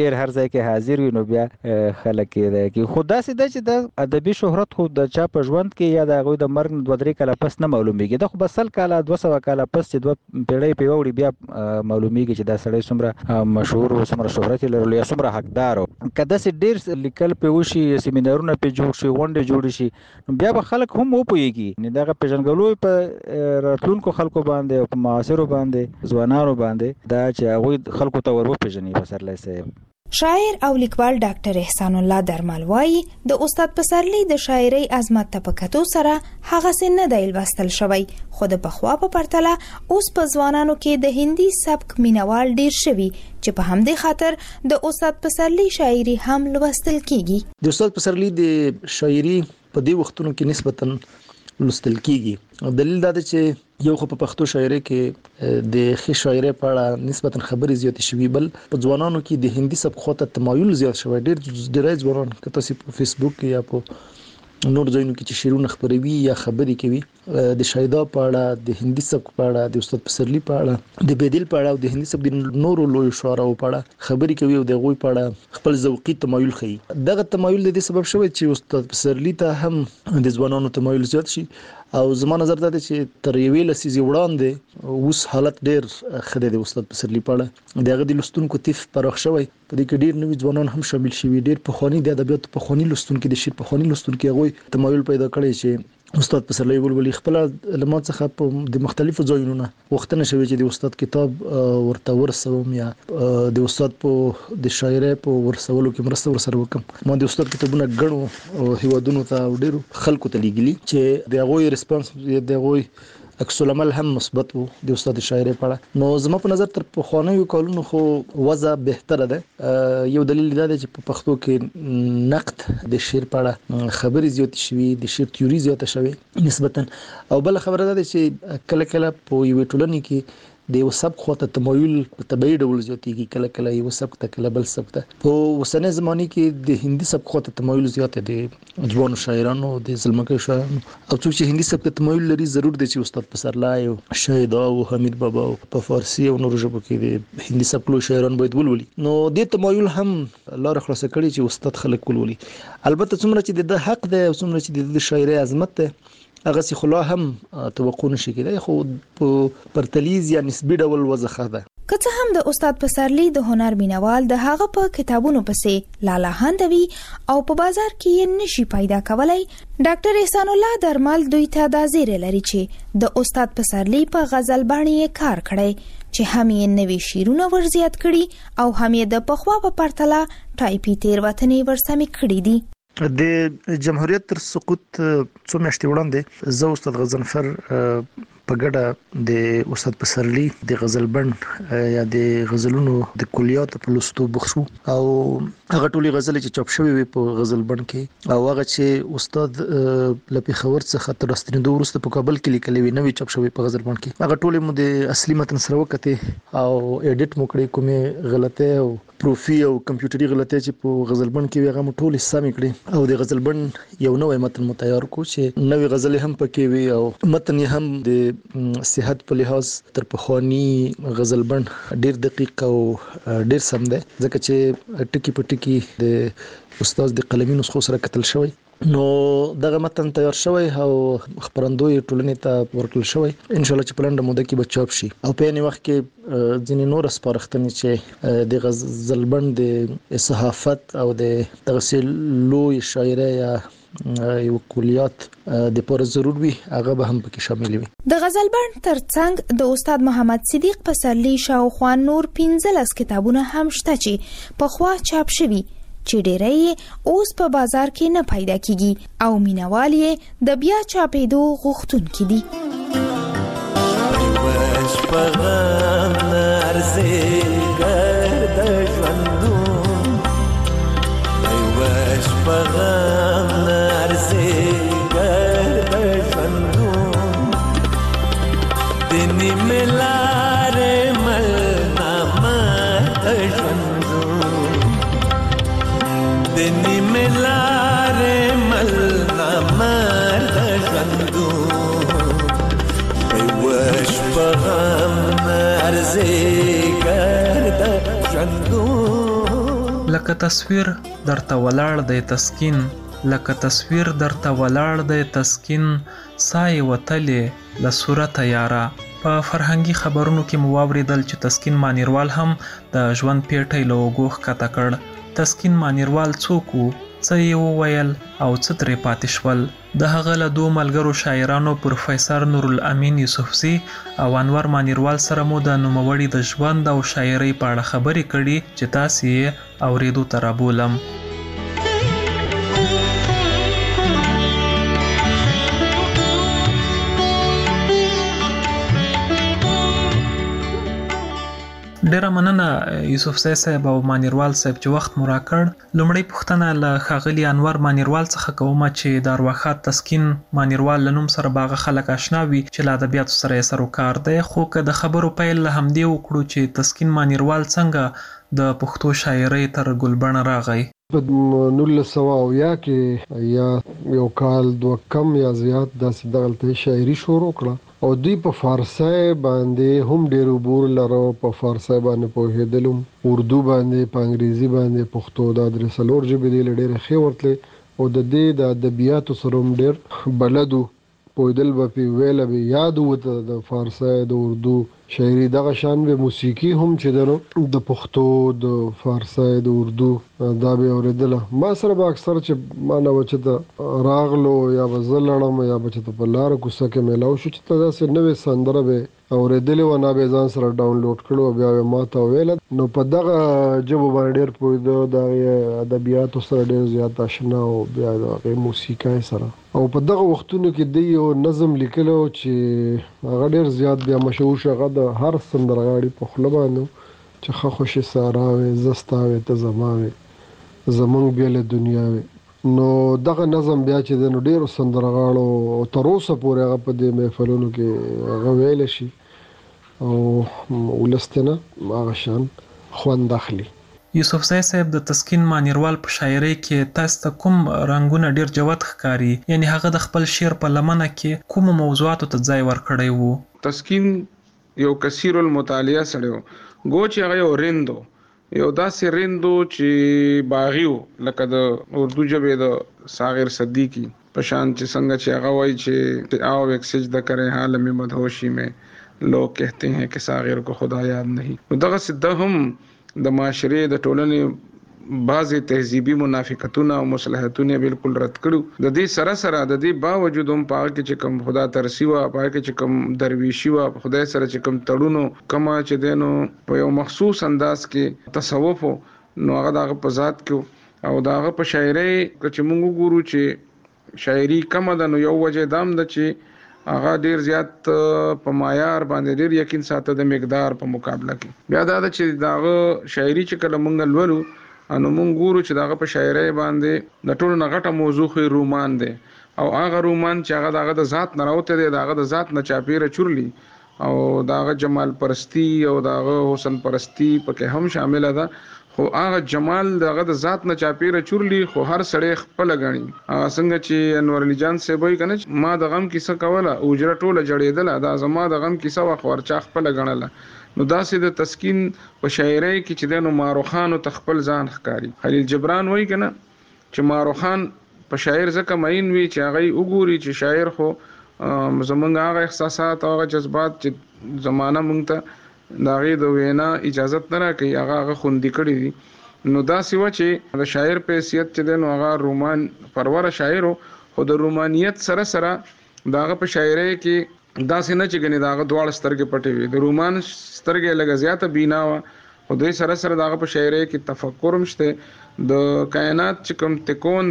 شاعر هر ځای کې حاضر وي نو بیا خلک کې کی خدا سي د چې د ادبي شهرت خو د چا په ژوند کې یا د غوي د مرګ 2-3 کاله پس نه معلومیږي د خو بسل کاله 200 کاله پس چې 2 پیړۍ په وړي بیا معلومیږي چې دا سړی څومره مشهور او څومره شهرت لري یا څومره حقدار کده سي ډیر لیکل په وشي سیمینارونه په جوړ شي غونډه جوړ شي بیا به خلک هم وپويږي نه دغه پیژنګلو په راتلونکو خلکو باندې او په معاصرو باندې ځوانانو باندې دا چې هغه خلکو ته ورو پیژني بسرلی صاحب. شاعر او لیکوال ډاکټر احسان الله درمل وایي د استاد پسرلی د شاعرۍ عظمت ته په کتو سره هغه څه نه دی لوستل شوی خو د پخوا په پرتله اوس په ځوانانو کې د هندي سبک مینوال ډیر شوی چې په همدې خاطر د استاد پسرلی شاعري هم لوستل کیږي. د استاد پسرلی د شاعري په دې وختونو کې نسبتاً لوستل کیږي. دلیل دا دی چې یو خو په پښتو شاعرۍ کې د ښه شاعرۍ په اړه نسبتاً خبرې زیاتې شوي بل په ځوانانو کې د هندي سبک خواته تمایل زیات شوی ډېر ځوانان که تاسو په فیسبوک یا په نور ځایونو کې چې شعرونه خبروي یا خبرې کوي د شایدا په اړه د هندي سبک په اړه د استاد پسرلی په اړه د بدیل په اړه او د هندي سبک د نورو لوی شاعرانو په اړه خبرې کوي او د غوي په اړه خپل ذوقي تمایل ښيي. دغه تمایل د دې سبب شوی چې استاد پسرلی ته هم د ځوانانو تمایل زیات شي او زما نظر دا دی چې تر یوې لسیزې وړاندې اوس حالت ډېر ښه دی د استاد پسرلی په اړه د هغه د لوستونکو تیف پراخ شوی په دې کې ډېر نوي ځوانان هم شامل شوي ډېر پخواني د ادبیاتو پخواني لوستونکي د شعر پخواني لوستونکي هغوی تمایل پیدا کړی چې استاد پسرلی ولولي خپل علماء څخه په د مختلفو ځایونو وختونه شوی چې د استاد کتاب ورته ورسوم یا د استاد په د شاعرۍ په ورسولو کې مرسته ورسره وکم ما د استاد کتابونه غنو هیوادونو ته ډېر خلکو ته لیږلي چې د هغوی ریسپانس د هغوی عکس العمل هم مثبت وو د استاد شاعرۍ په اړه. نو زما په نظر تر پخوانیو کلونو خو وضع بهتره ده. یو دلیل دا دی چې په پښتو کې نقد د شعر په اړه خبرې زیاتې شوي د شعر تیوري زیاته شوي نسبتا او بل خبره ده چې کله کله په یوې ټولنې کې د یو سبک خواته تمایل په طبیعي ډول زیاتېږي کله کله یو سبک ته کله بل سبک ته. په اوسنۍ زمانه کې د هندي سبک خواته تمایل زیات دی د ځوانو شاعرانو د زلمکو شاعرانو او څوک چې هندي سبک ته تمایل لري ضرور دی چې استاد پسرلی او شهید او حمید بابا په فارسی او نورو ژبو کې د هندي سبک له شاعرانو باید ولولي. نو د تمایل هم لار خلاصه کړي چې استاد خلک ولولي. البته څومره چې د حق دی او څومره چې د شاعرۍ عظمت دی هغه سي خلا هم توقع نشي کېدای خو په پرتلیز یا نسبی ډول وضخه ده. که څه هم د استاد پسرلی د هنر مینوال د هغه په کتابونو پسې لالاهاندوي او په بازار کې یې نشي پیدا کولای ډاکټر احسان الله درمل دوی ته دا زیری لري چې د استاد پسرلی په غزل باندې کار کړي چې هم یې نوي شعرونه ورزیات کړي او هم یې د پخوا په پرتله ټایپي تیروتنې ورسمې کړي دي. د جمهوریت تر سقوط څو میاشتې وړاندې زه استاد غضنفر په ګډه د استاد پسرلی د غزل بند یا د غزلونو د کلیات په لوستو بوخشو او هغه ټولي غزل چې چاپ شوی وي په غزل بند کې او هغه چې استاد لپی خبر څخه تر ستنیدو وروسته په کابل کې لیکلي وي نوې چاپ شوی په غزل بند کې هغه ټولي مو د اصلي متن سره وکته او اډیټ مو کړی کومه غلطه او پروفي او کمپیوټري غلطه چې په غزل بند کې هغه مو ټولي سمې کړې او د غزل بند یو نوې متن متیار کو چې نوې غزل هم پکې وي او متن هم د صحت په لحاظ تر پخوانی غزل بند ډیر دقیق او ډیر سم ده ځکه چې ټکی په ټکی د استاد د قلمي نسخو سره کتل شوی نو دغه متن تیار شوی او خبرندوی ټولنې ته ورکړل شوی ان شاء الله چې پلان د موده کې به چاپ شي او په یوه وخت کې ځینې نور سپارښتنې چې د غزل بند د صحافت او د تغسل لوی شاعرۍ یا یو کلیات د پوره ضرور وي هغه به هم پکې شامل وي. د غزل بند ترڅنګ د استاد محمد صدیق پسرلی شاوخوا نور 15 کتابونه هم شته چې په خوا چاپ شوي چې ډېری اوس په بازار کې نه پیدا کیږي او مینوال یې د بیا چاپېدو غوښتونکي دي. وش پغم نرزیگر د ژوندون وش پغم نرزیگر د ژوندون د نیمې لارې مل نامه د ژوندون د نیمې لارې مل نامه د ژوندون وش پغم نرزیگر د ژوندون لکه تصویر درته ولاړ دی تسکین، لکه تصویر درته ولاړ دی تسکین، سای وتلې له صورته یاره. په فرهنګي خبرونو کې مو واوریدل چې تسکین مانیروال هم د ژوند پیټی له اوږو ښکته کړ. تسکین مانیروال څوک و؟ څه یې وویل او څه ترې پاتې شول؟ د هغه له دوه ملګرو شاعرانو پروفیسر نورالامین یوسفزي او انور مانیروال سره مو د نوموړي د ژوند او شاعرۍ په اړه خبرې کړي چې تاسې یې اورېدو ته رابولم. ډیره مننه یوسفزي صاحب او مانیروال صاحب چې وخت مو راکړ. لومړی پوښتنه له ښاغلي انور مانیروال څخه کوم چې د ارواښاد تسکین مانیروال له نوم سره باغه خلک آشنا وي چې له ادبیاتو سره یې سروکار دی، خو که د خبرو پیل له همدې وکړو چې تسکین مانیروال څنګه د پښتو شاعرۍ تر ګلبڼه راغی؟ په 1900 کې یا یو کال دوه کم یا زیات داسې دغلته شاعري شروع کړه او دوی په فارسی باندې هم ډېر عبور لرو، په فارسی باندې پوهېدلم، اردو باندې، په انګریزي باندې، پښتو دا درې څلور ژبې دې له ډېرې ښې ورتلې او د دې د ادبیاتو سره هم ډېر بلد و، پوهېدل به پرې ویله به یاد و د فارسی د اردو شاعري. دغه شان به موسیقي هم چې ده نو د پښتو د فارسی د اردو دا به اورېدله. ما سره به اکثر چې ما نه به چې ته راغلو یا به زه لړم یا به چې ته په لاره کوڅه کې میلاو شو چې ته داسې نوې سندره به اورېدلې وه، نه به ځان سره ډاونلوډ کړو بیا به ما ته ویله. نو په دغه ژبو باندې ډېر پوهېده، د هغې ادبیاتو سره ډېر زیات اشنا او بیا د هغې موسیقۍ سره. او په دغه وختونو کې دی یو نظم لیکلی و چې هغه ډېر زیات بیا مشهور شو، هغه د هر سندرغاړي په خوله باندې چې ښه خوشې سارا وې، زه ستا وې ته زما وې، زمونږ بېله دنیا وې. نو دغه نظم بیا چې دی نو ډېرو سندرغاړو تر اوسه پورې هغه په دې محفلونو کې هغه ویلی شي او ولس ته نه هغه شان خوند اخلي. یوسفزي صاحب د تسکین مانیروال په شاعرۍ کې تاسو ته کوم رنګونه ډېر جوت ښکاري؟ یعنی هغه د خپل شعر په لمنه کې کومو موضوعاتو ته ځای ورکړی و؟ تسکین یو کثیر المطالعه سړی و، ګو چې هغه یو رندو، یو داسې رندو چې باغي و، لکه د اردو ژبې د ساغر صدیقي په شان چې څنګه چې هغه وایي چې آو ایک سجدہ کریں حال میں مدهوشی میں لوگ کہتے ہیں کہ ساغر کو خدا یاد نہیں. نو دغه سده هم د معاشرې د ټولنې بعضې تهذیبي منافقتونه او مصلحتونه بالکل رد کړو. د دې سره سره د دې باوجود هم په هغه کې چې کوم خدا ترسي وه، په هغه کې چې کوم درویشي وه، په خدای سره چې کوم تړونو کومه چې دی نو په یو مخصوص انداز کې تصوف و، نو هغه د هغه په ذات کې او د هغه په شاعرۍ که چې موږ وګورو چې شاعري کمه ده، نو یو وجه دا هم ده چې هغه ډیر زیات په معیار باندې ډیر یقین ساته د مقدار په مقابله کې. بیا دا ده چې داغه شاعري چې کله مونږ لولو نو مونږ ګورو چې داغه په شاعرۍ باندې د ټولو نه غټه موضوع خو رومان دی او هغه رومان چې هغه داغه د ذات نه راوته دی، داغه د ذات نه چاپیره چورلی او داغه جمال پرستی او داغه حسن پرستی پکې هم شامل ده. خو هغه جمال دغه د ذات نه چاپیره چورلی خو هر سړی خپل غني. څنګه چې انور علي جان صاحب وایي کنه ما د غم کیسه کوله اوجره ټوله جړېدله، دا زما د غم کیسه وا خورچا خپل غنله. نو داسې د تسکین په شاعرۍ کې چې د ماروخانو تخپل ځان ښکاری. خلیل جبران وایي کنه چې ماروخان په شاعر ځکه مین وي چې هغه وګوري چې شاعر خو زمونږ هغه احساسات او هغه جذبات چې زمانہ مونږ ته د هغې د وینا اجازت نه راکوي هغه خوندي کړي دي. نو داسې وه چې د شاعر په حیثیت چې دی نو هغه رومان پروره شاعر و، خو د رومانیت سره سره د هغه په شاعرۍ کې داسې نه چې ګنې د هغه دواړه سترګې پټې وي. د رومان سترګې لږه زیاته بینا وه، خو دوی سره سره د هغه په شاعرۍ کې تفکر هم شته، د کائنات چې کوم تکون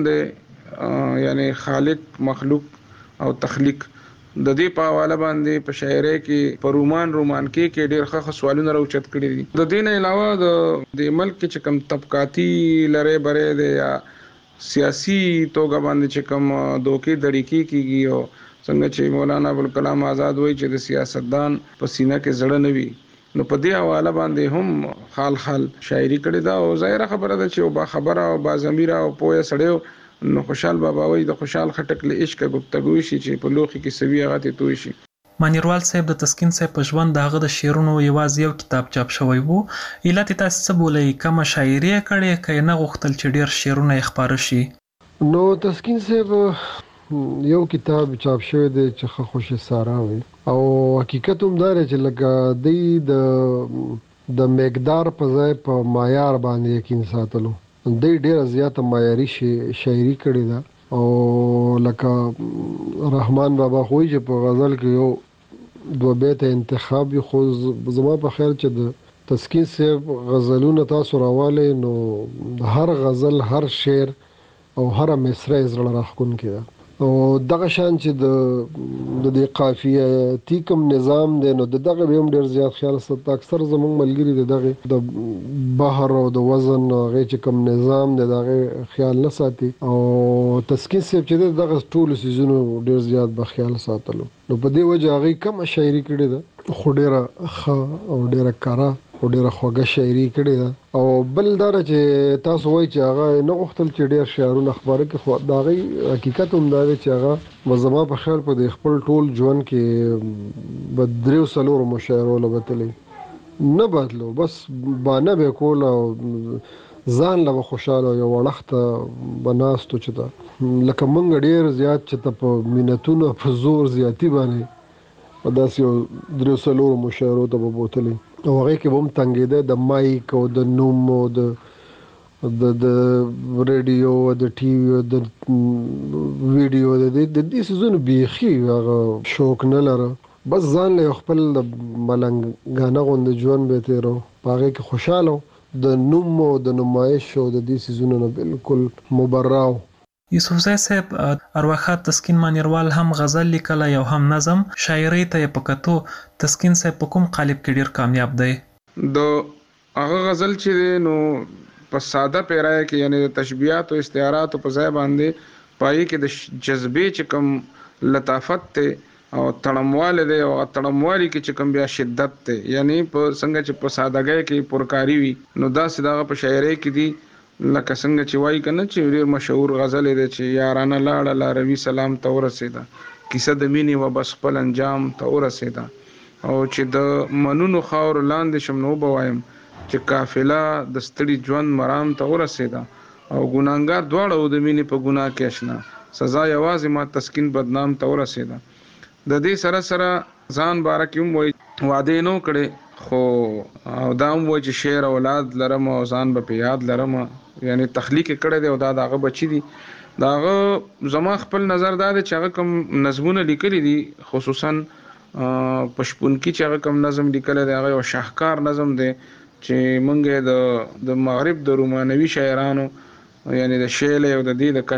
دی یعنی خالق مخلوق او تخلیق د دې په حواله باندې په شاعرۍ کې په رومان کې ډېر ښه سوالونه راوچت کړي دي. د دې نه علاوه د ملک کې چې کوم طبقاتي لړۍ برۍ دی یا سیاسي توګه باندې چې کوم دوکې دړیکې کېږي او څنګه چې مولانا ابوالکلام آزاد وایي چې د سیاستدان په سینه کې زړه نه وي، نو په دې حواله باندې هم خال شاعري کړې ده. او ظاهره خبره ده چې یو باخبره او باضمیره او پوهه سړی نو خوشحال بابا وایي د خوشحال خټک له عشق گفتگو شي چې په لوخي کې سوي هغه ته توي شي. مانیروال صاحب د تسکین صاحب په ژوند دغه د شعرونو یوازې یو کتاب چاپ شوی وو. علت تاسو څه بولئ؟ کومه شاعري کړې که نه غوښتل چې ډیر شعرونه یې خپاره شي؟ نو تسکین صاحب یو کتاب چاپ شوی دی چې ښه خوشې سارا وي او حقیقت هم دا دی چې لکه دی د مقدار په ځای په معیار باندې یقین ساتلو. دی ډیره زیاته معیاري شاعري کړې ده او لکه رحمان بابا خو چې په غزل کې یو 2 بیته انتخاب وي، خو زما په خیال چې د تسکین صاحب غزلونه تاسو راواله نو هر غزل، هر شعر او هر مصرع زړه راښکونکی ده. او دغه شان چې د دې قافیه کوم نظام دی نو دغه به هم ډیر زیات خیال ساتي. اکثر زموږ ملګري دغه د بحر او د وزن هغه چې کوم نظام دی دغه خیال نه ساتي او تسکین صاحب چې دغه ټول سيزونو ډیر زیات به خیال ساتلو. نو په دې وجه هغه کوم شاعري کړې ده، خو ډیره ښه او ډیره کارا او ډیره خوږه شاعري کړې ده. او بل دا چې تاسو وایي چې هغه نه غوښتل چې ډیر شعرونه خبره کې، خو دا غي حقیقت هم دا دی چې هغه مزما په خیال په د خپل ټول ژوند کې بدریو سلور مشاعره لبتلې نه بدلو، بس باندې به کول او ځان له خوشاله یو وړخته بناستو چې دا لکه مونږ ډیر زیات چې ته په مینتونو په زور زیاتی باندې په داسې یو دریو سلور مشاعره ته به بوتلې او هغه کې به هم تنګېده د مایک او د نوم او د ریډیو او د ټي وي او د ویډیو د دې سيزونو بیخي هغه شوق نه لره. بس ځان له خپل د ملنګانه غوند ژوند به تیرو هغه کې خوشاله د نوم او د نمایش او د دې سيزونو نه بالکل مبرراو. یوسفزی صاحب ارواښاد تسکین مانیروال هم غزل لیکلی او هم نظم. شاعرۍ ته یې په کتو تسکین صاحب په کوم قالب کې ډیر کامیاب دی؟ د هغه غزل چې دی نو په ساده پیرای کې یعنی د تشبیهات او استعارات په ځای باندې پای کې د جذبې چې کوم لطافت ته او تړمواله دی او تړموالي کې چې کوم بیا شدت ته یعنی په څنګه چې په سادهګۍ کې پرکاری وي نو دا سیده په شاعرۍ کې دی. لکه څنګه چې وایي کنه چې ډیر مشهور غزل دی چې یارانه لاړه لاروي سلام ته ورسېده، کیسه د مینې و بس خپل انجام ته ورسېده، او چې د منونو خاور لاندې شم نو بوایم چې قافله د ستړي ژوند مرام ته ورسېده، او ګناهګار دواړه د مینې په ګناه کې اشنا، سزا یوازې ما تسکین بدنام ته ورسېده. د دې سره سره ځان باره کې هم وایي وعده نو کړې خو دا هم وایي چې شعر اولاد لرم او ځان به په یاد لرم، یعنی تخلیق کړی دی او دا دغه بچی دی. داغه زما خپل نظر دا دی چې هغه کوم نظمونه لیکلي دي خصوصا پشپونکی چې هغه کوم نظم لیکلی دی هغه یو شاهکار نظم دی چې مونږ د مغرب د رومانوي شاعرانو یعنی د شیل او د دې د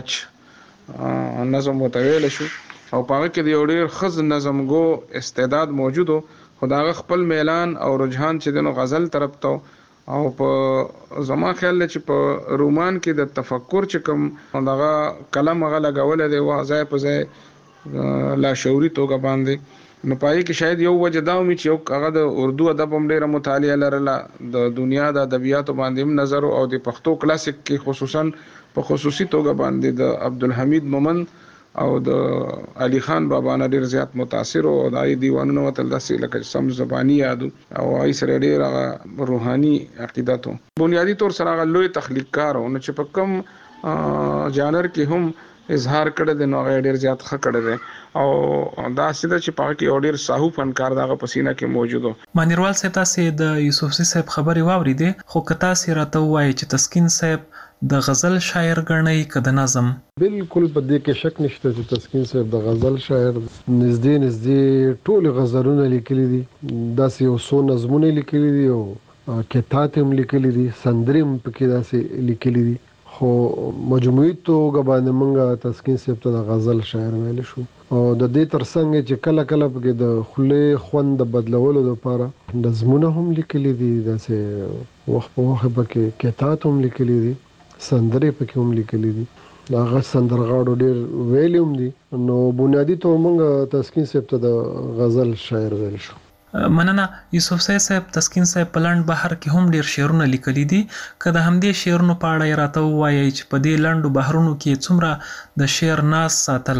کچ نظم وتویل شو او په هغه کې د یو ډېر ښه نظمګو استعداد موجود و، خو د هغه خپل میلان او رجحان چې دی نو غزل طرف ته او په زما خیال چې په رومان کې د تفکر چې کوم دغه کلم هغه لګول دی و ځای په ځای لا شعوري توګه باندې نو پای کې شاید یو وجه دا وي چې یو هغه د اردو ادب هم ډیره مطالعه لرله، د دنیا د ادبیاتو باندې هم نظر او د پښتو کلاسیک کې خصوصا په خصوصي توګه باندې د عبدالحمید مومند او د علي خان بابا نه ډیر زیات متاثر او دای دیوانونه وتل داسې لکه سم زبانی یادو او ای سره ډیر روحاني عقیدتو بنیادی طور سره هغه لوی تخلیقکار او چې په کوم جانر کې هم اظهار کړی دی نو هغه ډیر زیات ښه کړی دی او دا سیده چې پاکي او ډیر ساهو فنکار دغه پسینه کې موجود و. مانیروال صاحب تاسو د یوسفزی صاحب خبري واوریدې خو که تاسو راته وایي چې تسکین صاحب د غزل شاعر ګڼئ که د نظم؟ بالکل په دې کې شک نشته چې تسکین صاحب د غزل شاعر نږدې ټول غزلونه لیکلي دي، داسې یو څو نظمونه لیکلي دي او کتات هم لیکلي دي، سندرې هم پکې داسې لیکلي دي، خو مجموعي توګه باندې موږ تسکین صاحب ته د غزل شاعر ویلی شو. او د دې ترڅنګ چې کله کله پکې د خولې خوند د بدلولو لپاره نظمونه هم لیکلي دي، داسې وخت په وخت پکې کتات هم لیکلي دي، سندرې پکې هم لیکلي دي، هغه سندرغاړو ډېر ویلي هم دي. نو بنیادي طور موږ تسکین صاحب ته د غزل شاعر ویل شو. مننه. یوسفزی صاحب تسکین صاحب په لنډ بهر کې هم ډیر شعرونه لیکلي دي، که د همدې شعرونو په اړه یې راته ووایئ چې په دې لنډو بهرونو کې څومره د شعر ناز ساتلی؟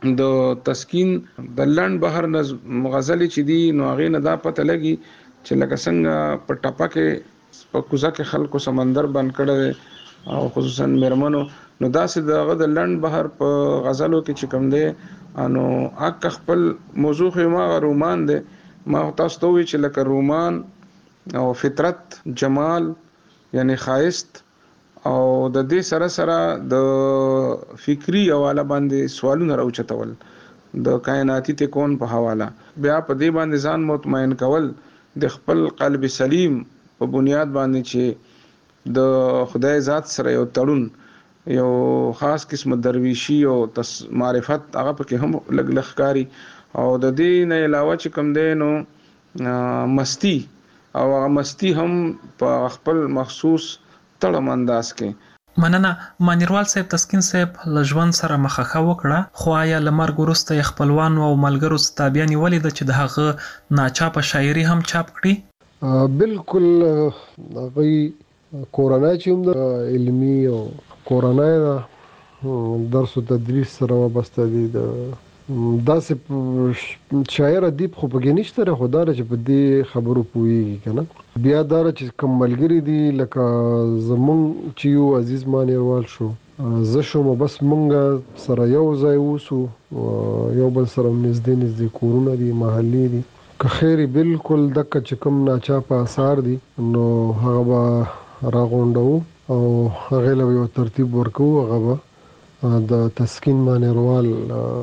د تسکین د لند بهر غزل چې دی نو هغه نه دا پته لګي چې لکه څنګه په ټپه کې په کوزه کې خلکو سمندر بند کړی او خصوصا مرمنو نو داسې دغه د لند بهر په غزلو کې چې کوم دی انو اک خپل موضوع ما رومان دی ما تاسو ته وی چې لکه رومان او فطرت جمال یعنی خاصت او د دې سره سره د فکری حواله باندې سوالونه راوچتول د کائناتی تکون په حواله بیا په دې باندې ځان مطمئن کول د خپل قلب سلیم په بنیاد باندې چې د خدای ذات سره یو تړون یو خاص قسم درویشي او معرفت هغه پکې هم لګ لخکاری او د دې نه علاوه چې کوم دی نو مستی او هغه مستی هم په خپل مخصوص تړم انداز کې مننه مانیروال صاحب تسکین صاحب لژوند سره مخه وکړه خو آیا لمرګ وروسته خپلوان او ملګرو ستابیان ولید چې دغه ناچاپه شاعري هم چاپ کړي بالکل هغه کورونا چې هم علمي او کورونا درس او تدریس سره وابسته دي داسې شاعر ادیب خو پکې نشته خو دا چې په دې خبرو پوهیږي کنه بیا دا چې کوم ملګری دي لکه زمونږ چې یو عزیز مانیروال شو زه شوم بس مونږ سره یو ځای اوسو یو بل سره نږدې کورونه دي محلي دي که خیر بالکل دغه چې کوم ناچاپه آثار دي نو هغه به راغونډو او هغه له یو ترتیب ورکو هغه د تسکین مانیروال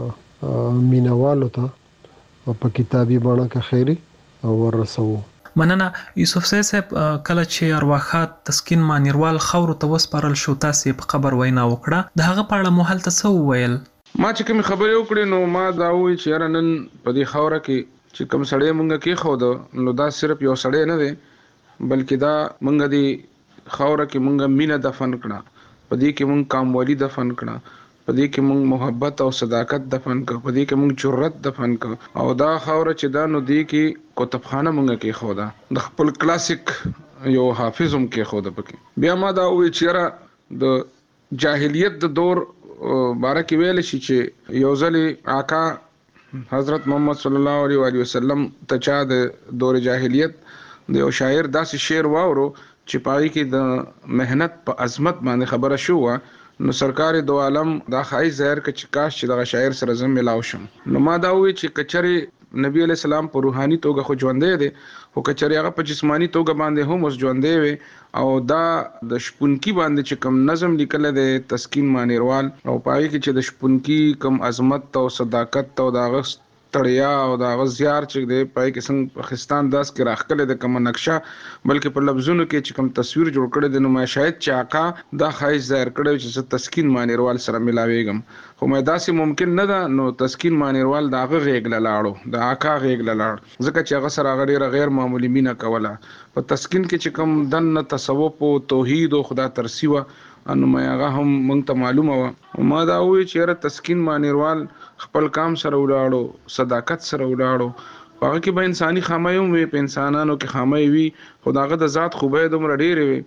مینوالو ته په کتابي بڼه کې خیری او ورسو مننه یوسف صاحب کله چې ارواحات تسکین مانیروال خور ته وسپارل شو تاسو په خبر وینا وکړه د هغه په اړه مو هل څه وویل ما چې کوم خبرې وکړې نو ما دا وی چې نن په دې خوره کې چې کوم سړی مونږ کې خو دا نو دا صرف یو سړی نه دی بلکې دا مونږ دې خوره کې مونږ مینه دفن کړه په دې کې مونږ کاموالي دفن کړه په دې کې مونږ محبت او صداقت دفن کړ په دې کې مونږ جرأت دفن کړ او دا خوره چې دا نو دې کې کتابخانه مونږ کې خو دا د خپل کلاسیک یو حافظم کې خو دا پکې بیا ما دا وی چې د جاهلیت د دور بارکه ویل شي چې یو ځل آقا حضرت محمد صلی الله علیه وسلم ته چا د دور جاهلیت د یو شاعر داسې شعر واورو چې پای کې د مهنت په عظمت باندې خبره شو نو سرکار دو عالم دا خای زهر ک چې کاش چې د شاعر سره زم ملاو شم نو ما دا وی چې کچري نبی علی السلام په روحاني توګه خو ژوندې دي او کچري هغه په جسمانی توګه باندې هم اوس ژوندې وي او دا د شپونکی باندې چې کم نظم لیکل دی تسکین مانیروال او پای کې چې د شپونکی کم عظمت او صداقت او دا غس تړیا او دا غزيار چې دی پای کې څنګه پاکستان داس کې راخکله د کوم نقشه بلکې په لفظونو کې چې کوم تصویر جوړ کړی د نو ما شاید چې آقا دا خایز ظاهر کړی چې تسکین مانیروال سره ملاويږم خو مې داسې ممکن نه ده نو تسکین مانیروال دا غیګ لاړو د آقا غیګ لاړ ځکه چې هغه سره غیر غیر معمولی مینه کوله په تسکین کې چې کوم دن تصوف او توحید او خدا ترسیوه انو مې هغه هم مونږ ته معلومه و ما دا وی چې تسکین مانیروال خپل کام سره ولاړو صداقت سره ولاړو هغه کې به انساني خامایو وي په انسانانو کې خامای وي خداغه د ذات خوبه دومره ډېرې وي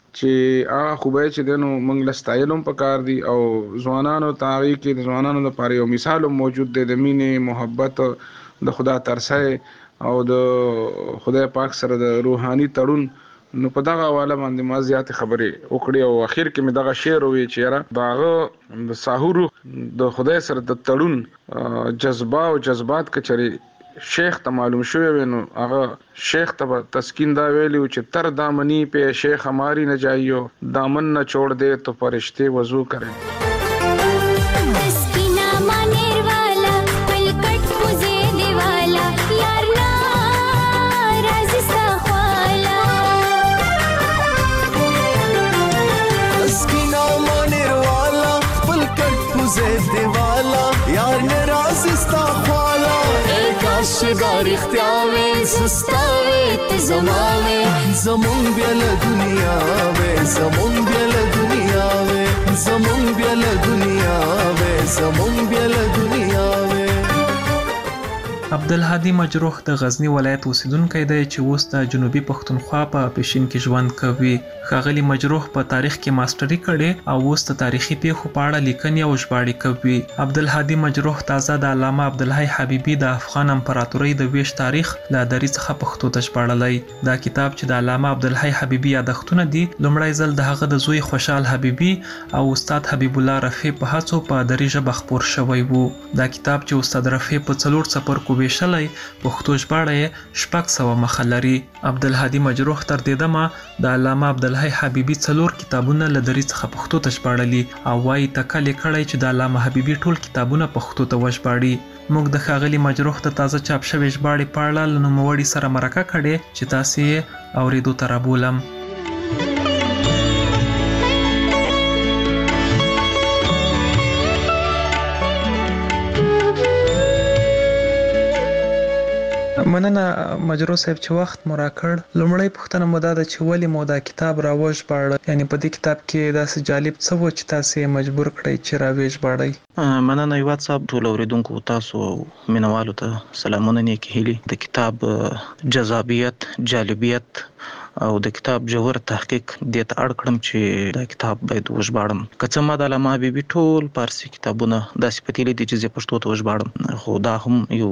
چې هغه خوبه چې دنو منګ لستایلم پکار دي او ځوانانو تاریخ کې د ځوانانو لپاره یو مثال موجود دی د مینې محبت د خدا ترسه او د خدای پاک سره د روحاني تړون نو په دغه حواله باندې ما زیات خبرې وکړې او اخر کې مې دغه شعر وی چې داغه د ساحور د خدای سره د تړون جذبه او جذبات کچري شیخ ته معلوم شوی نو هغه شیخ ته تسکین دا ویلی چې تر دامنی په شیخ ہماری نہ جائیو دامن نہ چھوڑ دے تو فرشتے وضو کریں دیوالا یار نراز استا خوالا اے کاشگار اختیاوے سستاوے تزماوے زمون بیل دنیا وے زمون بیل دنیا وے زمون بیل دنیا وے زمون بیل دنیا وے عبدالهادي مجروح د غزنی ولایت اوسیدونکی دی چې اوس د جنوبي پښتونخوا په پېشین کې ژوند کوي. ښاغلي مجروح په تاریخ کې ماستري کړې او اوس د تاریخي پیښو په اړه لیکنې او ژباړې کوي. عبدالهادي مجروح تازه د علامه عبدالحی حبیبي د افغان امپراتورۍ د ویش تاریخ له دري څخه پښتو ته ژباړلی. دا کتاب چې د علامه عبدالحی حبیبي یادښتونه دي لومړی ځل د هغه د زوی خوشحال حبیبي او استاد حبیب الله رفیع په هڅو په دري ژبه خپور شوی و. دا کتاب چې استاد رفیع په 4 څپرکو ویشلی پښتو ژباړه یې 600 مخه لري. عبدالهادي مجروح تر دې دمه د علامه عبدالحی حبیبي 4 کتابونه له دري څخه پښتو ته ژباړلي او وايي تکل یې کړی چې د علامه حبیبي ټول کتابونه پښتو ته وژباړي. موږ د ښاغلي مجروح د تازه چاپ شوې ژباړې په اړه له نوموړي سره مرکه کړې چې تاسې یې اورېدو ته رابولم. مننه مجروح صاحب چې وخت مو راکړ. لومړی پوښتنه مو دا ده چې ولې مو دا کتاب راوژباړه، یعنی په دې کتاب کې داسې جالب څه و چې تاسې یې مجبور کړئ چې راوژباړئ؟ مننه هیواد صاحب، ټول اوریدونکو تاسو مینوالو ته سلامونه نیکې هیلې. د کتاب جذابیت، جالبیت او د کتاب جوهر تحقیق دې ته اړ کړم چې دا کتاب باید وژباړم. که څه ما د علامه حبیبي ټول فارسي کتابونه داسې پتیلي دي چې زه پښتو ته وژباړم، خو دا هم یو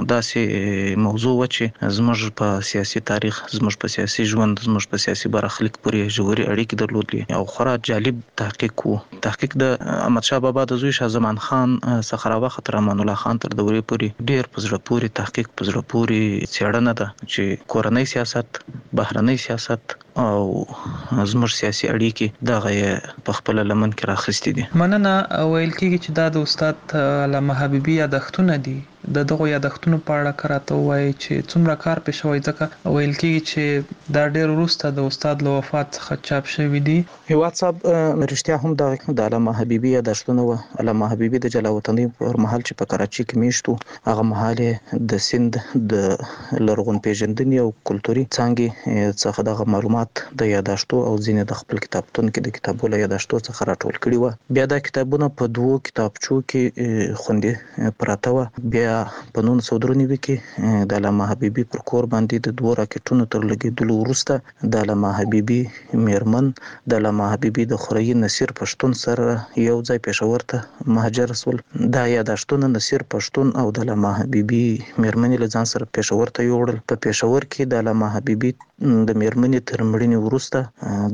داسې موضوع و چې زموږ په سیاسي تاریخ، زموږ په سیاسي ژوند، زموږ په سیاسي برخلیک پورې ژورې اړیکې درلودلې او خورا جالب تحقیق و. تحقیق د احمدشاه بابا د زوی شاه زمان خان څخه راوخت تر امان الله خان تر دورې پورې ډېر په زړه پورې تحقیق، په زړه پورې څېړنه ده چې کورنۍ سیاست، بهرنۍ سیاست او زموږ سیاسي اړیکې دغه یې په خپل لمن کې راخستې دي. مننه. ویل کېږي چې دا د استاد علامه حبیبي یادښتونه دي. د دغو یادښتونو په اړه که راته ووایي چې څومره کار پې شوی، ځکه ویل کېږي چې دا ډېر وروسته د استاد له وفات څخه چاپ شوي دي. هیواد صاحب رښتیا هم د علامه حبیبي یادښتونه وه. علامه حبیبي د جلا وطنۍ پر مهال چې په کراچۍ کې میشت و، هغه مهال یې د سند د لرغون پیژندنې او کلتوري څانګې څخه دغه معلومات د یادښتو او ځینې د خپل کتابتون کې د کتابو له یادښتو څخه راټول کړي وه. بیا دا کتابونه په 2 کتابچو کې خوندي پراته وه. بیا په 1993 کې د علامه حبیبي پر کور باندې د 2 راکټونو تر لګېدلو وروسته د علامه حبیبي میرمن د علامه حبیبي د خوريي نصیر پښتون سره یو ځای پېښور ته مهاجر شول. دا یادښتونه نصیر پښتون او د علامه حبیبي میرمنې له ځان سره پېښور ته یوړل. په پېښور کې د علامه حبیبي د میرمنې تر مړینې وروسته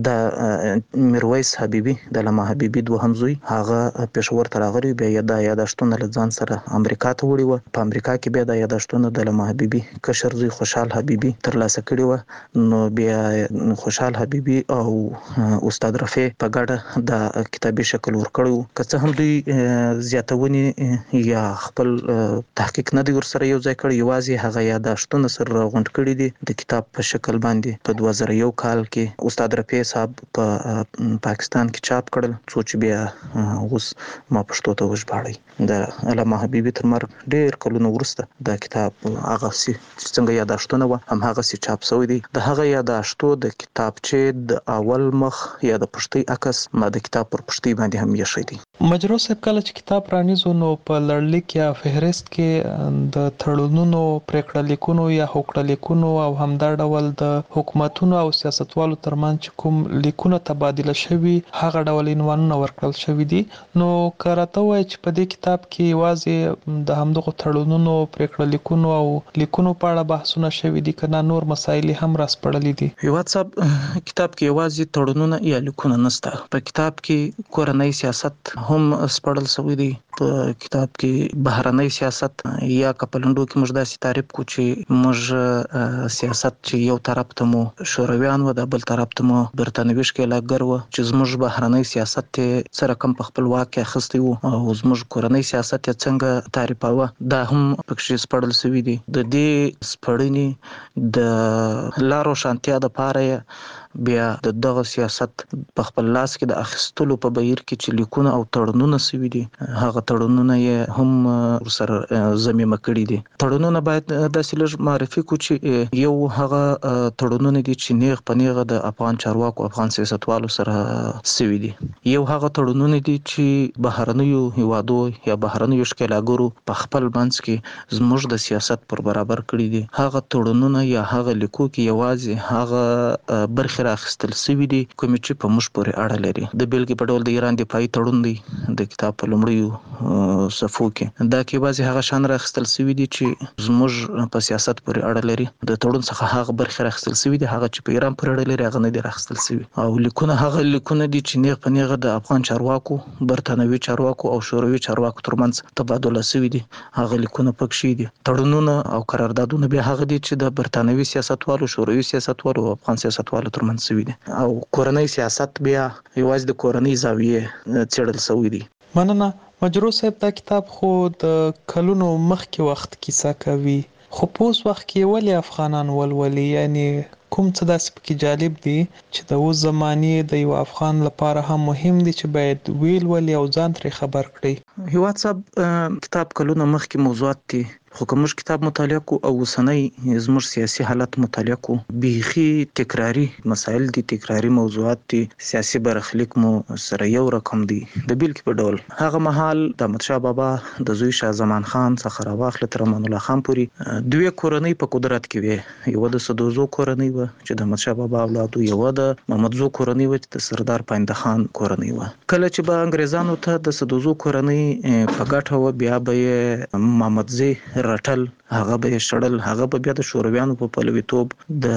د میرویس حبیبي د علامه حبیبي دوهم زوی هغه پېښور ته راغلی. بیا دا یادښتونه له ځان سره امریکا ته وړي وه. په امریکا کې بیا د یادښتونو د علامه حبیبي کشر زوی خوشحال حبیبي ترلاسه کړي وه. نو بیا خوشحال حبیبي او استاد رفیع په ګډه د کتابي شکل ورکړی و. که څه هم دوی زیاتونې یا خپل تحقیق نه دی ورسره یو ځای کړی، یوازې هغه یادښتونه سره راغونډ کړي دي د کتاب په شکل باندې. په 2001 کال کې استاد رفیع صاحب په پاکستان کې چاپ کړل، څو چې بیا اوس ما پښتو ته وژباړی. د علامه حبیبي تر مرګ ډېر کلونه وروسته دا کتاب هغه څنګه یادښتونه وه هماغسې چاپ شوی دی. د هغه یادښتو د کتابچې د اول مخ یا د پښتۍ عکس ما د کتاب پر پښتۍ باندې هم ایښی دی. مجروح صاحب کله چې کتاب رانیزو نو په لړلیک یا فهرست کې د تړونونو، پریکړه لیکونو یا هوکړه لیکونو او همدا ډول د حکومتونو او سیاستوالو ترمنځ چې کوم لیکونه تبادله شوي هغه ډول عنوانونه ورکړل شوي دي. نو که راته ووایي چې په دې کتاب کې یوازې د همدغو تړونونو، پریکړه لیکونو او لیکونو په اړه بحثونه شوي دي که نه نور مسایل هم راسپړلي دي؟ هیواد صاحب کتاب کې یوازې تړونونه یا لیکونه نشته. په کتاب کې کورنۍ سیاست هم سپړل شوی دی. په کتاب کې بهرنۍ سیاست یا کپلندو کې موږ داسې تعریف کو چې موږ سیاست چې یو طرف ته مو شورویان و، د بل طرف ته مو برتانوي ښکېلاکګر و چې زموږ بهرنۍ سیاست ته څه رقم په خپل واک کې اخیستی و او زموږ کورنۍ سیاست یې څنګه تعریفاوه، دا هم پکې سپړل شوي دي. د دې سپړنې د لارو شانتیا دپاره بیا د دغه سیاست په خپل لاس کې د اخیستلو په بهیر کې چې لیکونه او تړونونه سوي دي هغه تړونونه یې هم سره ضمیمه کړي دي. تړونونه باید داسې لږ معرفي کو چې یو هغه تړونونه دي چې نیغ په نیغه د افغان چارواکو افغان سیاستوالو سره سوي دي. یو هغه تړونونه دي چې بهرنیو هیوادو یا بهرنیو ښکېلاګرو په خپل منځ کې زموږ د سیاست پر برابر کړي دي. هغه تړونونه یا هغه لیکو کې یوازې هغه برخې راخیستل سوي دي کومې چې په موږ پورې اړه لري. د بیلګې په ډول د ایران دفاعي تړون دی د کتاب په لومړیو صفحو کې دا کې یوازې هغه شان راخیستل سوي دي چې زموږ په سیاست پورې اړه لري. د تړون څخه هغه برخې راخیستل سوي دي هغه چې په ایران پورې اړه لري هغه نه دي راخیستل سوي. او لیکونه هغه لیکونه دي چې نیغ په نیغه د افغان چارواکو برتانوي چارواکو او شوروي چارواکو ترمنځ تبادله سوي دي هغه لیکونه پکې دي. تړونونه او قراردادونه بیا هغه دي چې د برتانوي سیاستوالو شوروي سیاستوالو او افغان سیاستوالو ترمنځ سوي دي. او کورنۍ سیاست بیا یوازې د کورنۍ زاویې څېړل سوي دي. مننه مجروح صاحب. دا کتاب خو د کلونو مخکې وخت کیسه کوي خو په اوس وخت کې ولې افغانان ولولي؟ یعنی کوم څه داسې پکې جالب دي چې د اوس زمانې د یو افغان لپاره هم مهم دي چې باید ولولي او ځان ترې خبر کړي؟ هیواد صاحب کتاب کلونه مخکې موضوعات دي خو که موږ کتاب مطالعه کو او اوسنۍ زموږ سیاسي حالت مطالعه کو بیخي تکراری مسایل دي تکراری موضوعات دي سیاسي برخلیک مو سره یو رقم دي. د بیلګې په ډول هغه مهال د احمدشاه بابا د زوی شاه زمان خان څخه راواخله تر امان الله خان پورې دوه کورنۍ په قدرت کې وي. یو د سدوزو کورنۍ و چې د احمدشاه بابا اولاد یو د محمدزو کورنۍ و چې د سردار پاینده خان کورنۍ و. کله چې به انګریزانو ته د سدوزو کورنۍ په ګټه و بیا به محمدزي رټل هغه به شړل هغه به بیا د شورویانو په پلویتوب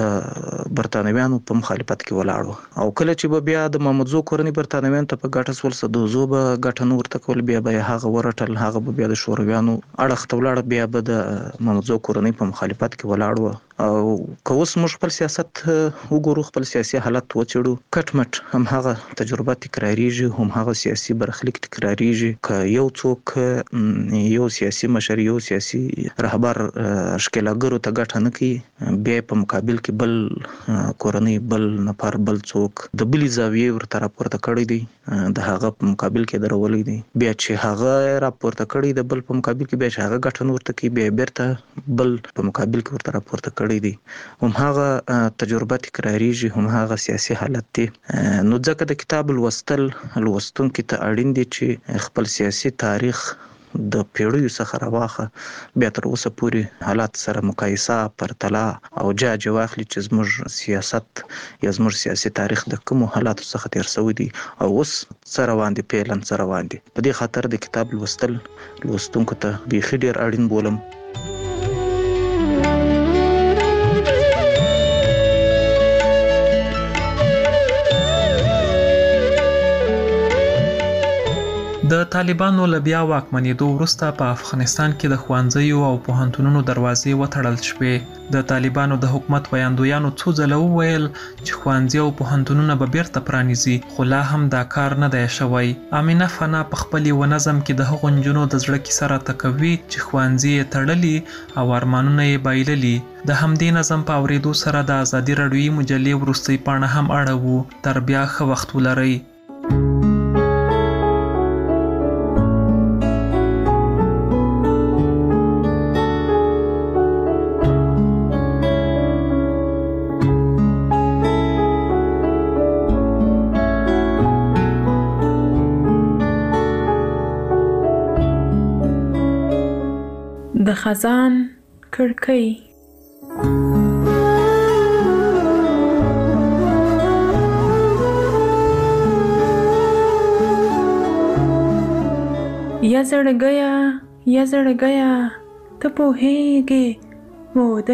د برتانویانو په مخالفت کې ولاړو. او کله چې به بیا د محمدزو کورنۍ برتانویانو ته په ګټه سول سدوزو به ګټه نه ورته کول بیا به هغه ورټل هغه به بیا د شورویانو اړخ ته ولاړ بیا به د محمدزو کورنۍ په مخالفت کې ولاړو. او که اوس موږ خپل سیاست وګورو خپل سیاسي حالت وڅېړو کټ مټ هم هغه تجربه تکراریږي هم هغه سیاسي برخلیک تکراریږي. که یو څوک یو سیاسي مشر یو سیاسي رهبر ښکېلاګرو ته ګټه نه کوي بیا په مقابل کې بل کورنۍ بل نفر بل څوک د بلې زاویې ورته راپورته کړی دی د هغه په مقابل کې درولی دی. بیا چې هغه راپورته کړی د بل په مقابل کې بیا چې هغه ګټه نه ورته کوي بیا بیرته بل په مقابل کې ورته راپورته کړی دی. هم هغه تجربه تکراریږي هم هغه سیاسي حالت دی. نو ځکه د کتاب لوستونکي ته اړین دي چې خپل سیاسي تاریخ د پیړیو څخه راواخه بیا تر اوسه پورې حالات سره مقایسه پرتله او جاج واخلي چې زموږ سیاست یا زموږ سیاسي تاریخ د کومو حالاتو څخه تیر شوی دی او اوس څه روان دي پیلن څه روان دي. په دې خاطر د کتاب لوستونکو ته بیخي ډیر اړین بولم. د طالبانو له بیا واکمنېدو وروسته په افغانستان کې د ښوونځیو او پوهنتونونو دروازې وتړل شوې. د طالبانو د حکومت ویاندویانو څو ځله وویل چې ښوونځي او پوهنتونونه به بیرته پرانیزي خو لا هم دا کار نه دی شوی. امینه فنا په خپل یو نظم کې د هغو نجونو د زړه کیسه راته کوي چې ښوونځي یې تړلي او ارمانونه یې بایللي. د همدې نظم په اورېدو سره د ازادي راډیویي مجلې وروستۍ پاڼه هم اړه وو. تر بیا ښه وخت ولرئ. د خزان کړکۍ یا زړګیا ته پوهېږې موده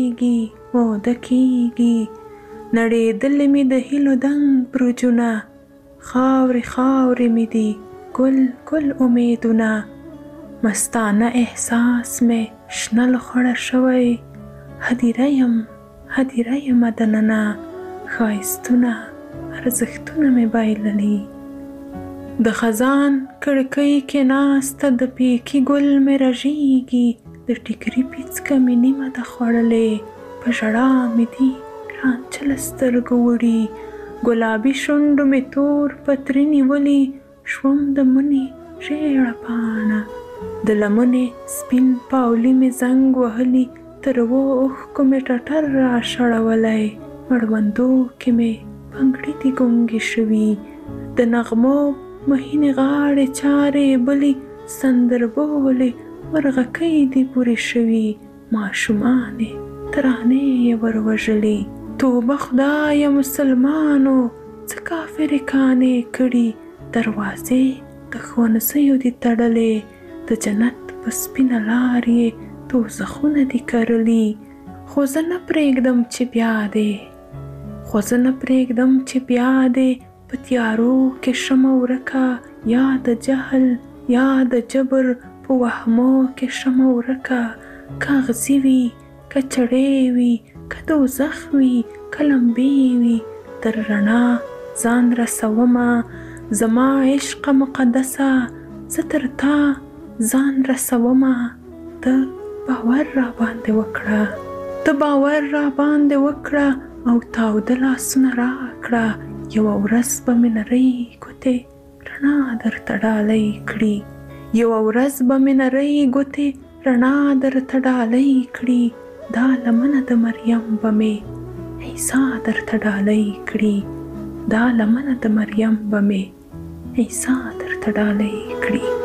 کېږي نړېدلې مې د هیلو دنګ برجونه خاورې مې دي ګل امیدونه مستانه احساس مې شنه لخوړه شوی هدیره یم دننه ښایستونه ارزښتونه مې بایللي د خزان کړکۍ کې ناسته د پیکي ګل مې رژیږي د ټیکري پیڅکه مې نیمه ده خوړلې په ژړا مې دي رانچل سترګو وړي ګلابي شونډو مې تور پتري نیولي شوم د مني ژېړه پاڼه د لمنې سپین پاولي مې زنګ وهلي تر اوښکو مې ټټر را شړولی مړوندو کې مې پنګړي دي ګونګې شوي د نغمو مهینې غاړې چارې بلې سندربولې مرغکۍ دي پورې شوي ماشومانې ترانې یې وروژلې توبه خدایه مسلمانو څه کافرې کانې کړي دروازې د ښوونځیو دي تړلې د جنت په سپینه لار یې دوزخونه دي کرلي خو زه نه پرېږدم چې بیا دې په تیارو کې شمه ورکه یا د جهل یا د جبر په وهمو کې شمه ورکه که اغزي وي که چړې وي که دوزخ وي که لمبې وي تر رڼا ځان رسومه زما عشق مقدسه زه تر تا ځان رسومه ته باور را باندې وکړه او تاوده لاسونه راکړه یوه ورځ به مې نرۍ ګوتې رڼا درته ډالۍ کړي دا لمنه د مریم به مې عیسی درته ډالۍ کړي